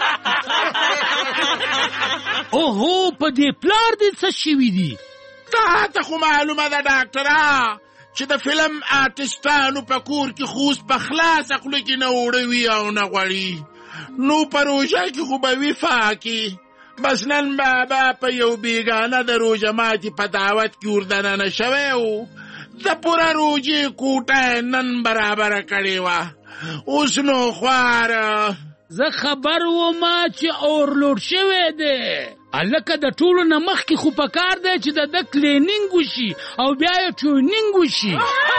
اوهو په دې پلار دې څه شوي دي؟ تا ته خو معلومه ده ډاکټره چې د فلم آرټسټانو په کور کې خو اوس په خلاصه خوله کې نه اوړه وي او نه غوړي. نو په روژه کې خو به وي فاکي. بس نن بابا په یو بیګانه د روژه ماتي په دعوت کې وردننه شوی و. د پوره روژې کوټه نن برابره کړې وه. اوس نو خواره زه خبر ومه چې اورلوډ شوی دی. هلکه د ټولو نه مخکې خو په کار دی چې د ده کلینینګ وشي او بیا یې ټیونینګ وشي.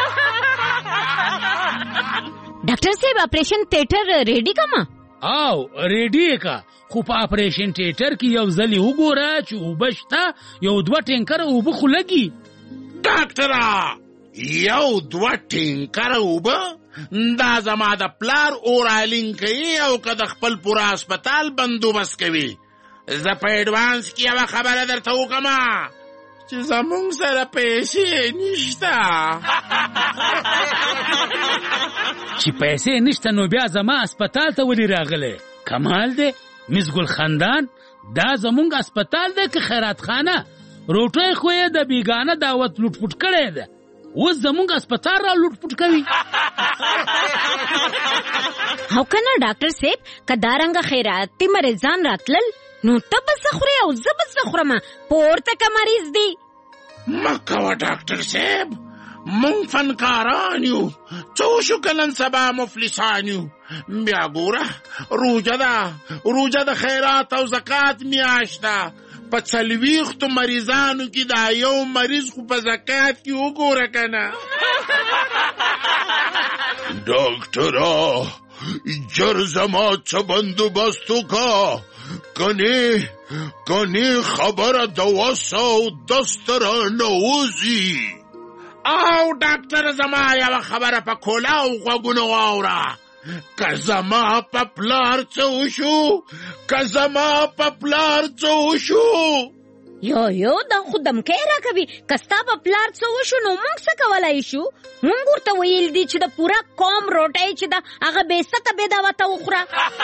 ډاکټر صاحب اپریشن تیټر ریډي کما؟ او ریډي کا، خو په اپریشن تیټر کې یو ځلې وګوره چې اوبه شته، یو دوه ټینکره اوبه خو لګي. ډاکټره یو دوه ټینکره اوبه؟ دا زما د پلار اورالینګ کوي او که د خپل پوره اسپتال بندوبست کوي. زه په ایډوانس کې یوه خبره درته وکړمه چې زمونږ سره پیسې نشته. چې پیسې نشته نو بیا زما اسپتال ته ولې راغلی؟ کمال دی مس ګل خندان، دا زمونږ اسپتال دی که خیرات خانه؟ روټۍ خو یې د بیګانه دعوت لوټ پوټ کړی ده، اوس زمونږ اسپتال را لوټ پوټ کوي. او که نه ډاکټر صاحب، که دارنګه خیراتي مریضان راتلل نو ته به څه خورې او زه به څه خورم؟ پورته که مریض دی. مه کوه ډاکټر صاحب، مونږ فنکاران یو، څه وشو که نن سبا مفلسان یو. بیا ګوره روژه ده، روژه د خیرات او زکات میاشت ده. په څلوېښتو مریضانو کې دا یو مریض خو په زکات کې وګوره که نه. ډاکټره جر زما څه بندوبست وکړه، کنې کنې خبره د وس او دست رانه وځي. او ډاکټر زما یوه خبره په کولاو غوږونو واوره، که زما په پلار څه وشو، که زما په پلار څه وشو. یو یو دا خو دمکی راکوي. که ستا په پلار څه وشو نو موږ څه کولی شو؟ موږ ورته ویل دي چې د پوره قوم روټۍ چې ده هغه بېسته بې دعوته وخوره.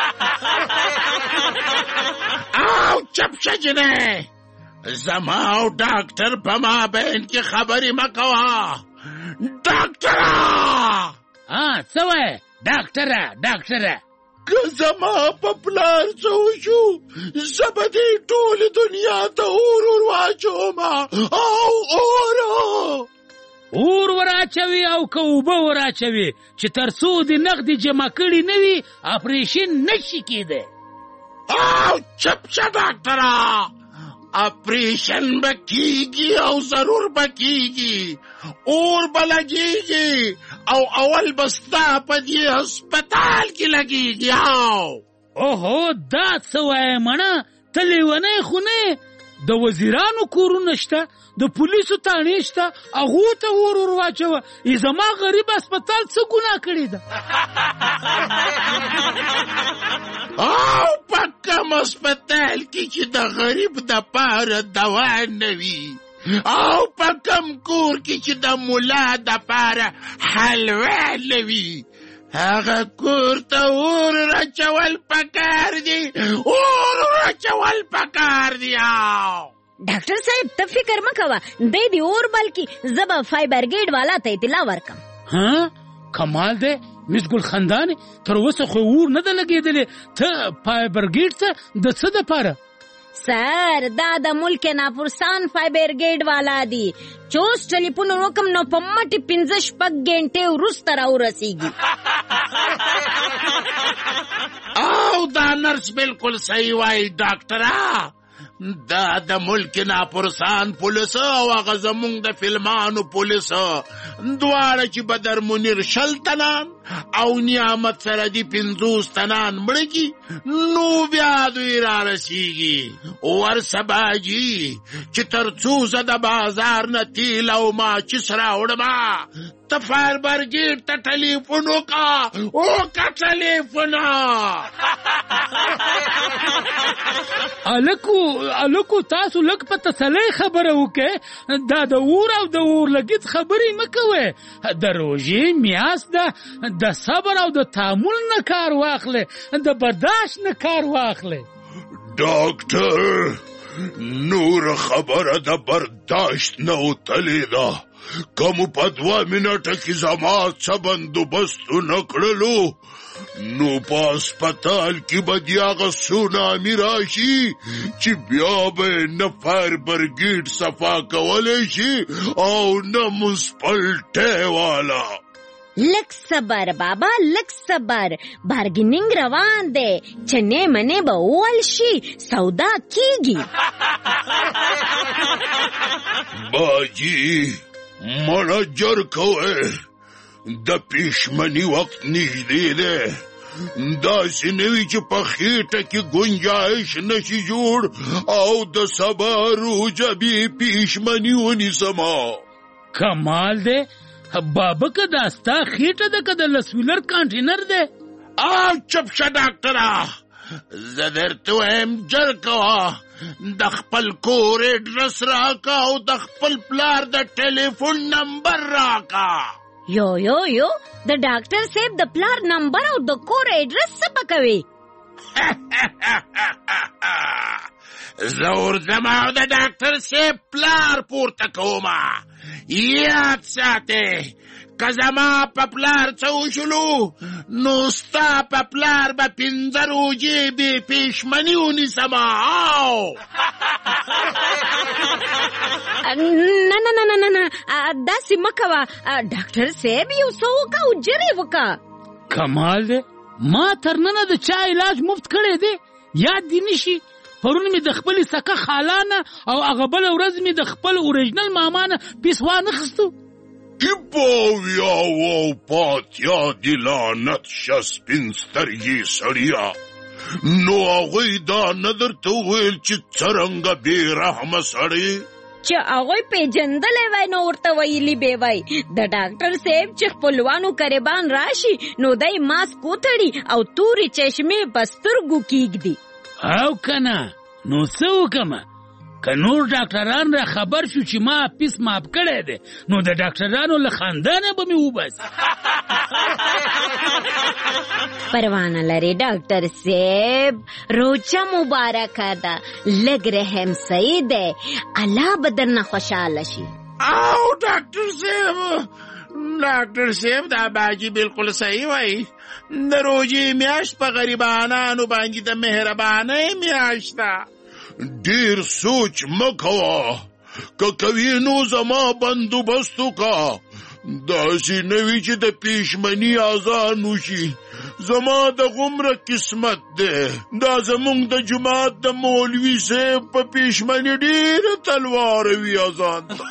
او چپ شه جنۍ، زما او ډاکټر په مابین کې خبرې مه کوه. ډاکټره څه وایې ډاکټره؟ ډاکټره که زما په پلار څه وشو زه به دې ټولې دنیا ته اور ور واچوم. او اور اور وراچوي او که اوبه وراچوي چې تر څو د نغدې جمع کړي نه وي اپریشن نشي کېدی. او چپ شه ډاکټره، اپریشن به کیږي او ضرور به کیږي، اور به لګیږي او اول به ستا په دې هسپتال کې لګیږي. او اوهو دا څه وایې مړه، ته لیونی خو نه؟ د وزیرانو کورونه شته، د پولیسو تاڼې شته، هغو ته اور ور واچوه. ای زما غریب اسپتال څه ګناه کړې ده؟ او پکه کم هسپتال کې چې د غریب د پاره دوا نه وي او په کم کور کې چې د ملا د پاره حلوا نه وي هغه کور ته اور راچول پکار دي اور راچول پکار دي. ډاکټر صاحب ته فکر مه کوه دی دې اور بلکې زه به فایر بریګیډ والا ته اطلاع ورکم. ها کمال دی مس ګل خندان تر اوسه خو اور نه ده لګېدلې ته فایر بریګیډ ته د څه دپاره؟ سر دا د ملک ناپرسان فایر بریګیډ والا دي چې اوس ټلیفون وکم نو په مټې پنځه شپږ ګنټې وروسته راورسېږي. او دا نرس بالکل صحیح وایي ډاکټره، دا د ملک ناپرسان پولیس او هغه زمونږ د فلمانو پولیس دواړه چې بدر منیر شل تنان او نعمت سره دي پنځوس تنان مړه کي نو بیا دوی رارسېږي ورسباجي چې تر څو زه د بازار نه تیل او ماچس راوړم ته فایر بریګیډ ته ټلیفون وکړه وکړه ټلیفونه. الکو الکو تاسو لږ په تسلۍ خبره وکړئ، دا د اور او د اور لګیت خبرې مه کوئ. د روژې میاشت ده، د صبر او د تحمل نه کار واخلئ، د برداشت نه کار واخلئ. ډاکټر نور خبره د برداشت نه وتلې ده، کوم په دوه منټه کې زما څه بندوبست ونه کړلو نو په هسپتال کې به د هغه سونامي راشي چې بیا به نه فایر بریګیډ صفا کولی شي او نه منسپلټۍ والا. لږ صبر بابا لږ صبر، بارګیننګ روان دی، چنې منې به وول شي، سودا کیږي. باجی مړه جر کوئ، د پیشمني وخت نږدې دی، داسې نه وي چې په خېټه کې ګنجایش نشي جوړ او د سبا روژه بې پیشمني ونیسمه. کمال دی بابا که دا ستا خېټه ده که د لس ویلر کانټینر دی؟ او چپ شه ډاکټره، زه درته وایم جر کوه، د خپل کور اډرس راکا او د خپل پلار د ټلیفون نمبر راکا. یو یو یو د ډاکټر صاحب د پلار نمبر او د کور اډرس څه پکوي؟ زه ورځم او د ډاکټر صاحب پلار پورته کومه. یاد ساتئ که زما په پلار څه وشلو نو ستا په پلار به پنځه روژې بې پیشمني ونیسمه. نه نه نه نه نه داسې مه کوه ډاکټر صاحب، یو څه وکړه او جرې وکړه. کمال دی ما تر ننه د چا علاج مفت کړی دی، یاد دې نشي؟ پرون مې د خپلې سکه خالانه او هغه بله ورځ مې د خپل اوریجنل ماما نه پیس وانخیستو. ایباویا او پاتیا دی لعنت شه سپین سترګې سړیه، نو هغوی دا نه درته وویل چې څرنګه بې رحمه سړی چې هغوی پیژندلی وای نو ورته ویلي به وای د ډاکټر صاحب چې خپلوانو قریبان راشي نو دی ماسک وتړي او تورې چشمې په سترګو کیږدي. او کنه نو څه وکمه؟ که نور ډاکټران را خبر شو چې ما پیس ماپ کړی دی نو د ډاکټرانو له خاندانه به مې وباسي. پروانه لري ډاکټر صاحب، روژه مبارکه ده، لږ رحم صحیح دی، الله به درنه خوشحاله شي. او ډاکټر صاحب ډاکټر صاحب دا باجی بالکل صحیح وایي، د روژې میاشت په غریبانانو باندې د مهربانۍ میاشت ده. ډیر سوچ مه کوه، که کوي نو زما بندوبست وکړه، داسې نه وي چې د پیشمني اذان وشي. زما د غومره قسمت دی، دا زمونږ د جومات د مولوي صاحب په پیشمني ډېره تلواره وي اذان ته.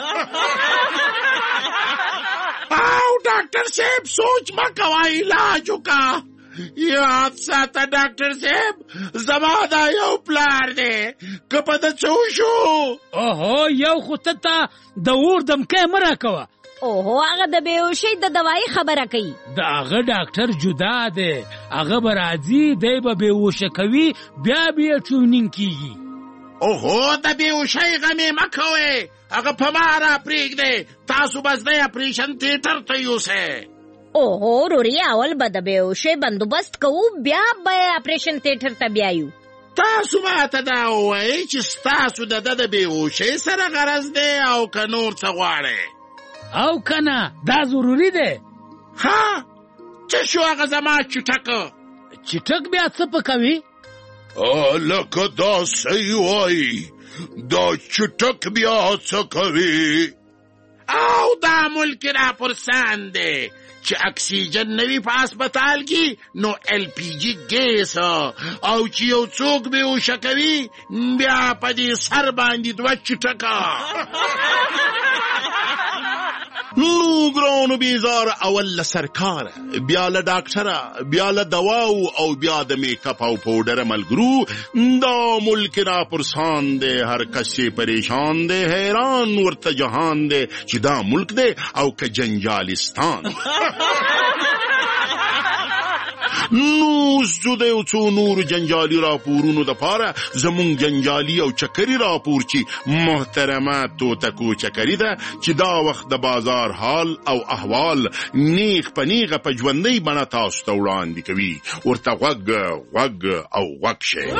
او ډاکټر صاحب سوچ مه کوه، علاج وکړه. یاد ساته ډاکټر صاحب زما دا یو پلار دی، که په ده څه وشو اوهو یو خو ته ته د اور دمکی مه راکوه، اوهو هغه د بیهوشۍ د دوايي خبره کوي. د هغه ډاکټر جدا دی، هغه به راځي دی به بیهوشه کوي بیا بیا ټیونینګ کیږي. اوهو د بیهوشۍ غمې مه کوئ، هغه په ما را پرېږدئ، تاسو بس دی اپریشن تیټر ته یوسئ. اوهو روري اول به د بیهوشۍ بندوبست کوو بیا به اپریشن تیټر ته بیایو. تاسو ماته دا ووایئ چې ستاسو د ده د بیهوشۍ سره غرض دی او که نور څه غواړئ؟ او کنه دا ضروری دی. ها څه شو هغه زما چټک؟ چټک بیا څه پکوي؟ لکه دا صحیح وایي، دا چټک بیا څه کوي؟ او دا ملک را پرسان دی چې اکسیجن نوي په هسپتال کې نو ایل پی جی ګیس او چې یو څوک بیهوشه کوي بیا په دې سر باندې دوه چټکه. نو ګرانو بیزار اول له سرکاره، بیا له ډاکټره، بیا له دواو او بیا د میک اپ او پاوډر ملګرو. دا ملک را پرسان دی، هر کس یې پریشان دی، حیران ورته جهان دی چې دا ملک دی او که جنجالستان. نو زه د یو څو نورو جنجالي راپورونو دپاره زمونږ جنجالي او چکري راپور چې محترمه توتکو چکري ده چې دا وخت د بازار حال او احوال نیغ په نیغه په ژوندۍ بڼه تاسو ته وړاندې کوي. ورته غوږ غوږ او غوږ شئ.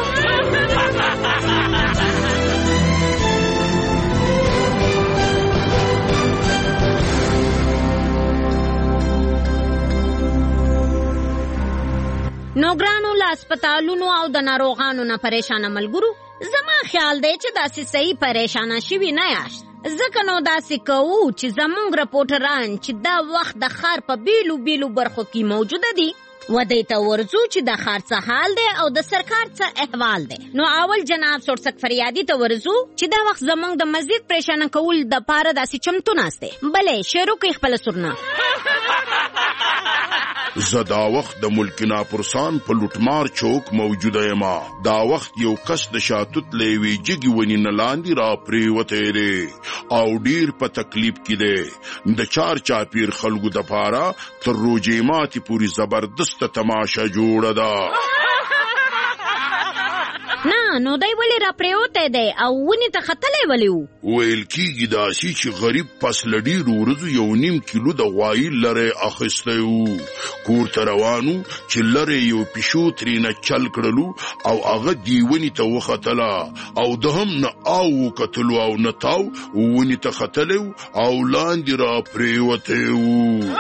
نو ګرانو له هسپتالونو او د ناروغانو نه پریشانه ملګرو، زما خیال دی چې داسې صحیح پریشانه شوي نه یاست. ځکه نو داسې کوو چې زمونږ رپورټران چې دا وخت د ښار په بیلو بیلو برخو کې موجوده دي ودې ته ورځو چې د ښار څه حال دی او د سرکار څه احوال دی. نو اول جناب سورسک فریادي ته ورځو چې دا وخت زمونږ د مزید پریشانه کول د پاره داسې چمتو ناست دی. بلې شروع کوي خپله سرنا. زه دا وخت د ملک ناپرسان په لوټمار چوک موجوده یما. دا وخت یو کس د شاتوت له یوې جګې ونې نه لاندې را پرېوتی دی او ډېر په تکلیف کې دی. د چار چاپیر خلکو دپاره تر روژې ماتې پورې زبردسته تماشه جوړه ده. نه نو دی ولې را پرېوتی دی او ونې ته ختلی ولې و؟ ویل کېږي داسې چې غریب پس له ډېرو ورځو یو نیم کیلو د غوایي لری اخیستی و. کور ته روانو چې لری یو پیشو ترېنه چل کړلو او هغه دې ونې ته وختله او د هم نه او وکتلو او نه تاو ونې ته ختلی او لاندې را پرېوتی و.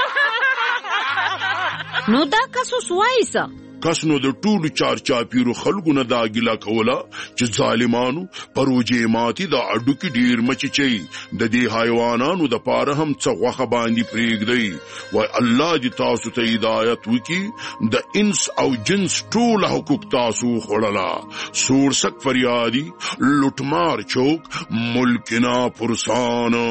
نو دا کس اوس وایي څه؟ کس نو د ټولو چار چاپیرو خلکو نه دا ګیله کوله چې ظالمانو په روژې ماتې دا اډوکې ډېر مچچئ، د دې حیوانانو دپاره هم څه غوښه باندې پرېږدئ. وای الله دې تاسو ته هدایت وکړي، د انس او جنس ټوله حقوق تاسو وخوړله. سورسک فریادي، لوټمار چوک، ملک ناپرسان.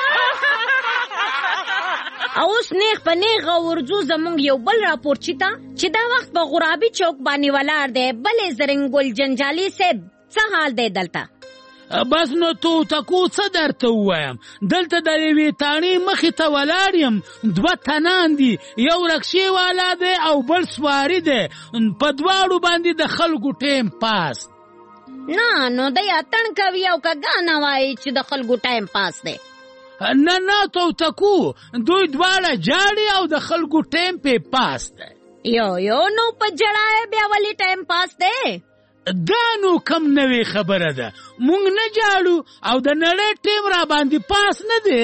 اوس نیغ په نیغه ورځو زمونږ یو بل راپورچي ته چې دا وخت په غرابي چوک باندې ولاړ دی. بلې زرنګل جنجالي صاحب څه حال دی دلته؟ بس نو توتکو څه درته ووایم، دلته د یوې تاڼې مخې ته ولاړ یم. دوه تنان دي، یو رکشې والا دی او بل سواري دی. په دواړو باندې د خلکو ټیم پاس. نه نو دی اتڼ کوي او که ګانه وایي چې د خلکو ټایم پاس دی. نه نه توتکو دوی دواړه جاړي او د خلکو ټیم پې پاس دی. یو یو نو په جړای بیا ولې ټایم پاس دی؟ دا نو کم نوې خبره ده، مونږ نه جاړو او د نړۍ ټیم را باندې پاس نه دی.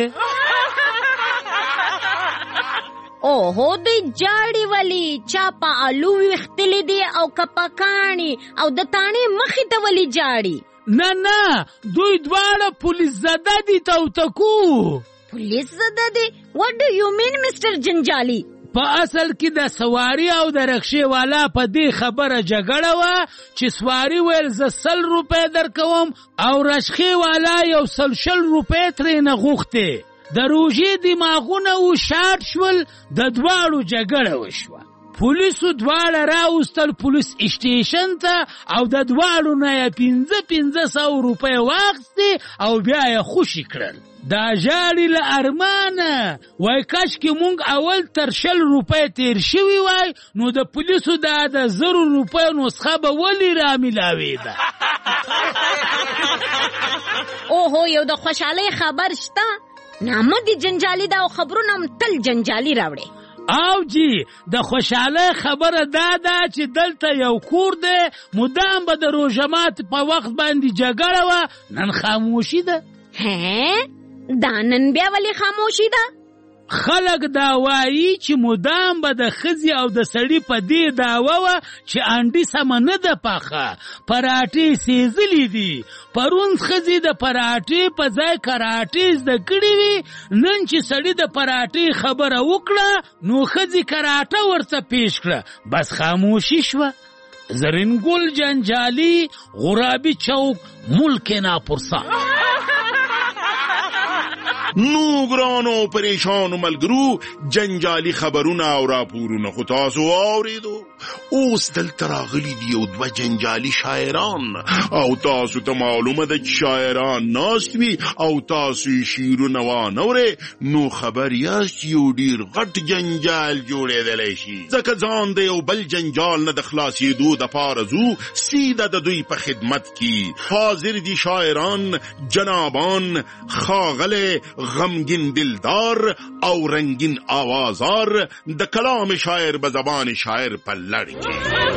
اوهو دوی جاړي ولې چا په الو ویختلی دي او که په کاڼي او د تاڼې مخې ته ولې جاړي؟ نه نه دوی دواړه پولیس زده دي توتکو. پولیس زده دي؟ what do you mean Mister جنجالي؟ په اصل کې د سواري او د رکشې والا په دې خبره جګړه وه چې سواري ویل زه سل روپۍ درکوم او رکشې والا یو سل شل روپۍ ترېنه غوښتې. د روژې دماغونه و شاټ شول، د دواړو جګړه وشوه. پولیسو دواړه راوستل پولیس اسټیشن ته او د دواړو نه یې پنځه پنځه سوه روپۍ واخیستې او بیا یې خوشي کړل. دا ژاړي له ارمانه وای کاشکې مونږ اول تر شل روپۍ تېر شوي وای نو د پولیسو دا د زرو روپیو نسخه به ولې رامیلاوېده. اوهو یو د خوشحالۍ خبر شته؟ نامه دې جنجالي ده او خبرونه هم تل جنجالي راوړي. او جی د خوشحاله خبره دا ده چې دلته یو کور دی مدام به د روژه مات په وخت باندې جګړه وه نن خاموشي ده. هې دا نن بیا ولې خاموشي ده؟ خلک دا وایي چې مدام به د ښځې او د سړي په دې دعوه وه چې انډي سمه نه ده پخه، پراټې سېزلي دي. پرون ښځې د پراټې په ځای کراټې زده کړې وي، نن چې سړي د پراټې خبره وکړه نو ښځې کراټه ورته پیش کړه، بس خاموشي شوه. زرینګل جنجالي، غرابي چوک، ملک ناپرسا. نو ګرانو پریشانو ملګرو جنجالي خبرونه او راپورونه خو تاسو واورېدو. اوس دلته راغلي دي یو دوه جنجالي شاعران او تاسو ته معلومه ده چې شاعران ناست وي او تاسو یې شعرونه وانورئ نو خبر یاست چې یو ډېر غټ جنجال جوړېدلی شي. ځکه ځان د یو بل جنجال نه د خلاصېدو دپاره ځو سیده د دوی په خدمت کې. حاضر دي شاعران جنابان ښاغلی غمگین دلدار او رنگین آوازار د کلام شاعر به زبان شاعر پر لڑ کے.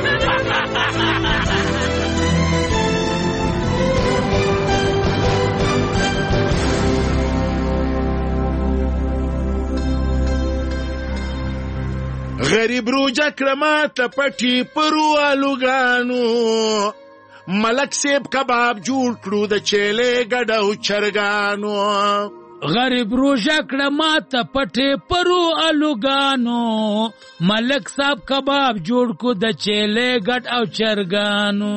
غریب روجا کرمات پټی پرو الوګانو ملک سیب کباب جوړ کړو د چیلې ګډو چرګانو. غریب روژه کړه ماته پټې پرو الوګانو ملک صاحب کباب جوړ کو د چیلې ګډ او چرګانو.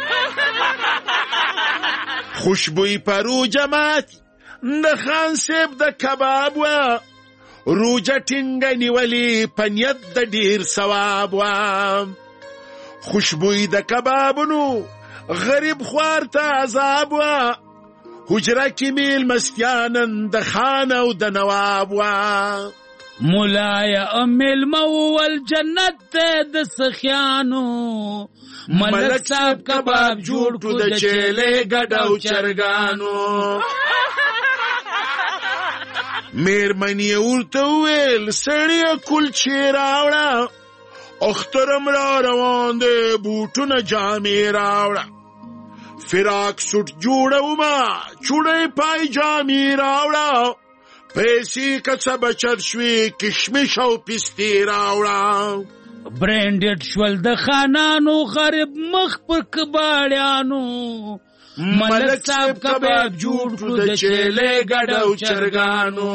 خوشبوئی پرو جماعت د خان سیب د کباب و روجه ټینګه نیولې په نیت د ډېر ثواب و. خوشبوئی د کبابونو غریب خوار ته عذاب و حجره کی میل مستیانن د خان او د نواب وا. مولایا امیل مول جنت د سخیانو ملک صاحب کباب جوړ کو د چیلې ګډ او چرګانو. میرمنی ورته ویل سړیه کلچې راوړه اخترم را روان دی بوټونه جامې راوړه. فراق سوټ جوړوما چوړې پای جامې راوړه پیسې کڅه بچت شوې کشمش او پستې راوړه. برانډډ شول د خانانو غریب مخ پر کباړیانو ملک صاحب کباب جوړ کړو د چیلې ګډ او چرګانو.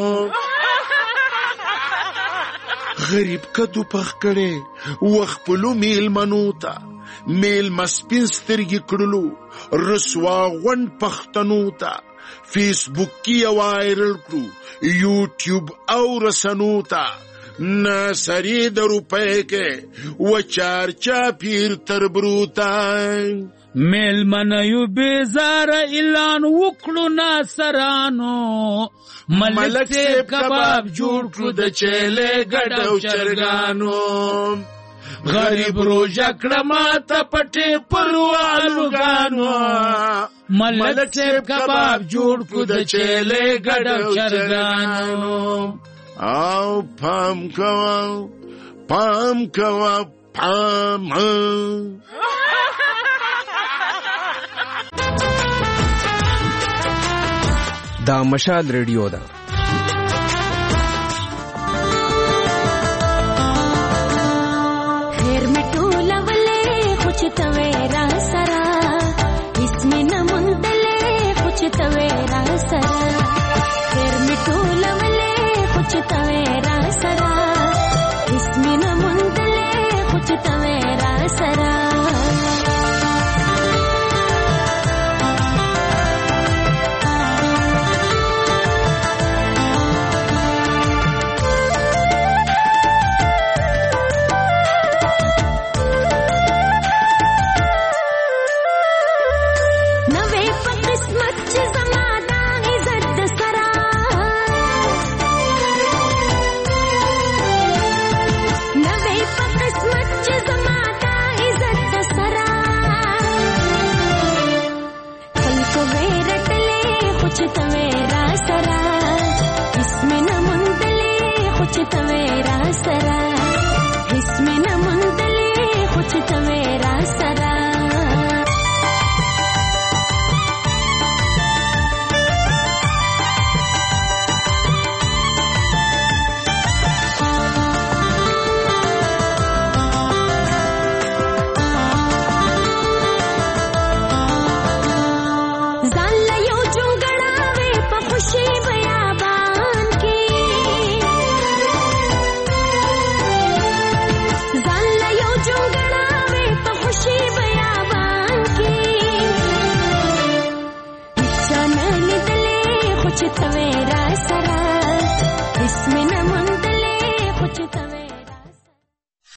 غریب کدو پخ کړي وخت پلو میل منوتا میل مسپین سترګې کړلو رسوا غون پښتنو ته فیسبوک کې وایرل کړو یوټیوب او رسنو ته ناسری د روپې کې و چارچا پیر تر بروتا. میل منیو بیزار اعلان وکړو ناصرانو ملک سیب کباب جوړ کړو د چیلې ګډ او چرګانو. غریب روژه کړه ماته پټې پرو الوګانو ملک سیب کباب جوړ کړو د چیلې ګډ او چرګانو. او پام کوا پام کوا پام. دا مشال ریډیو ده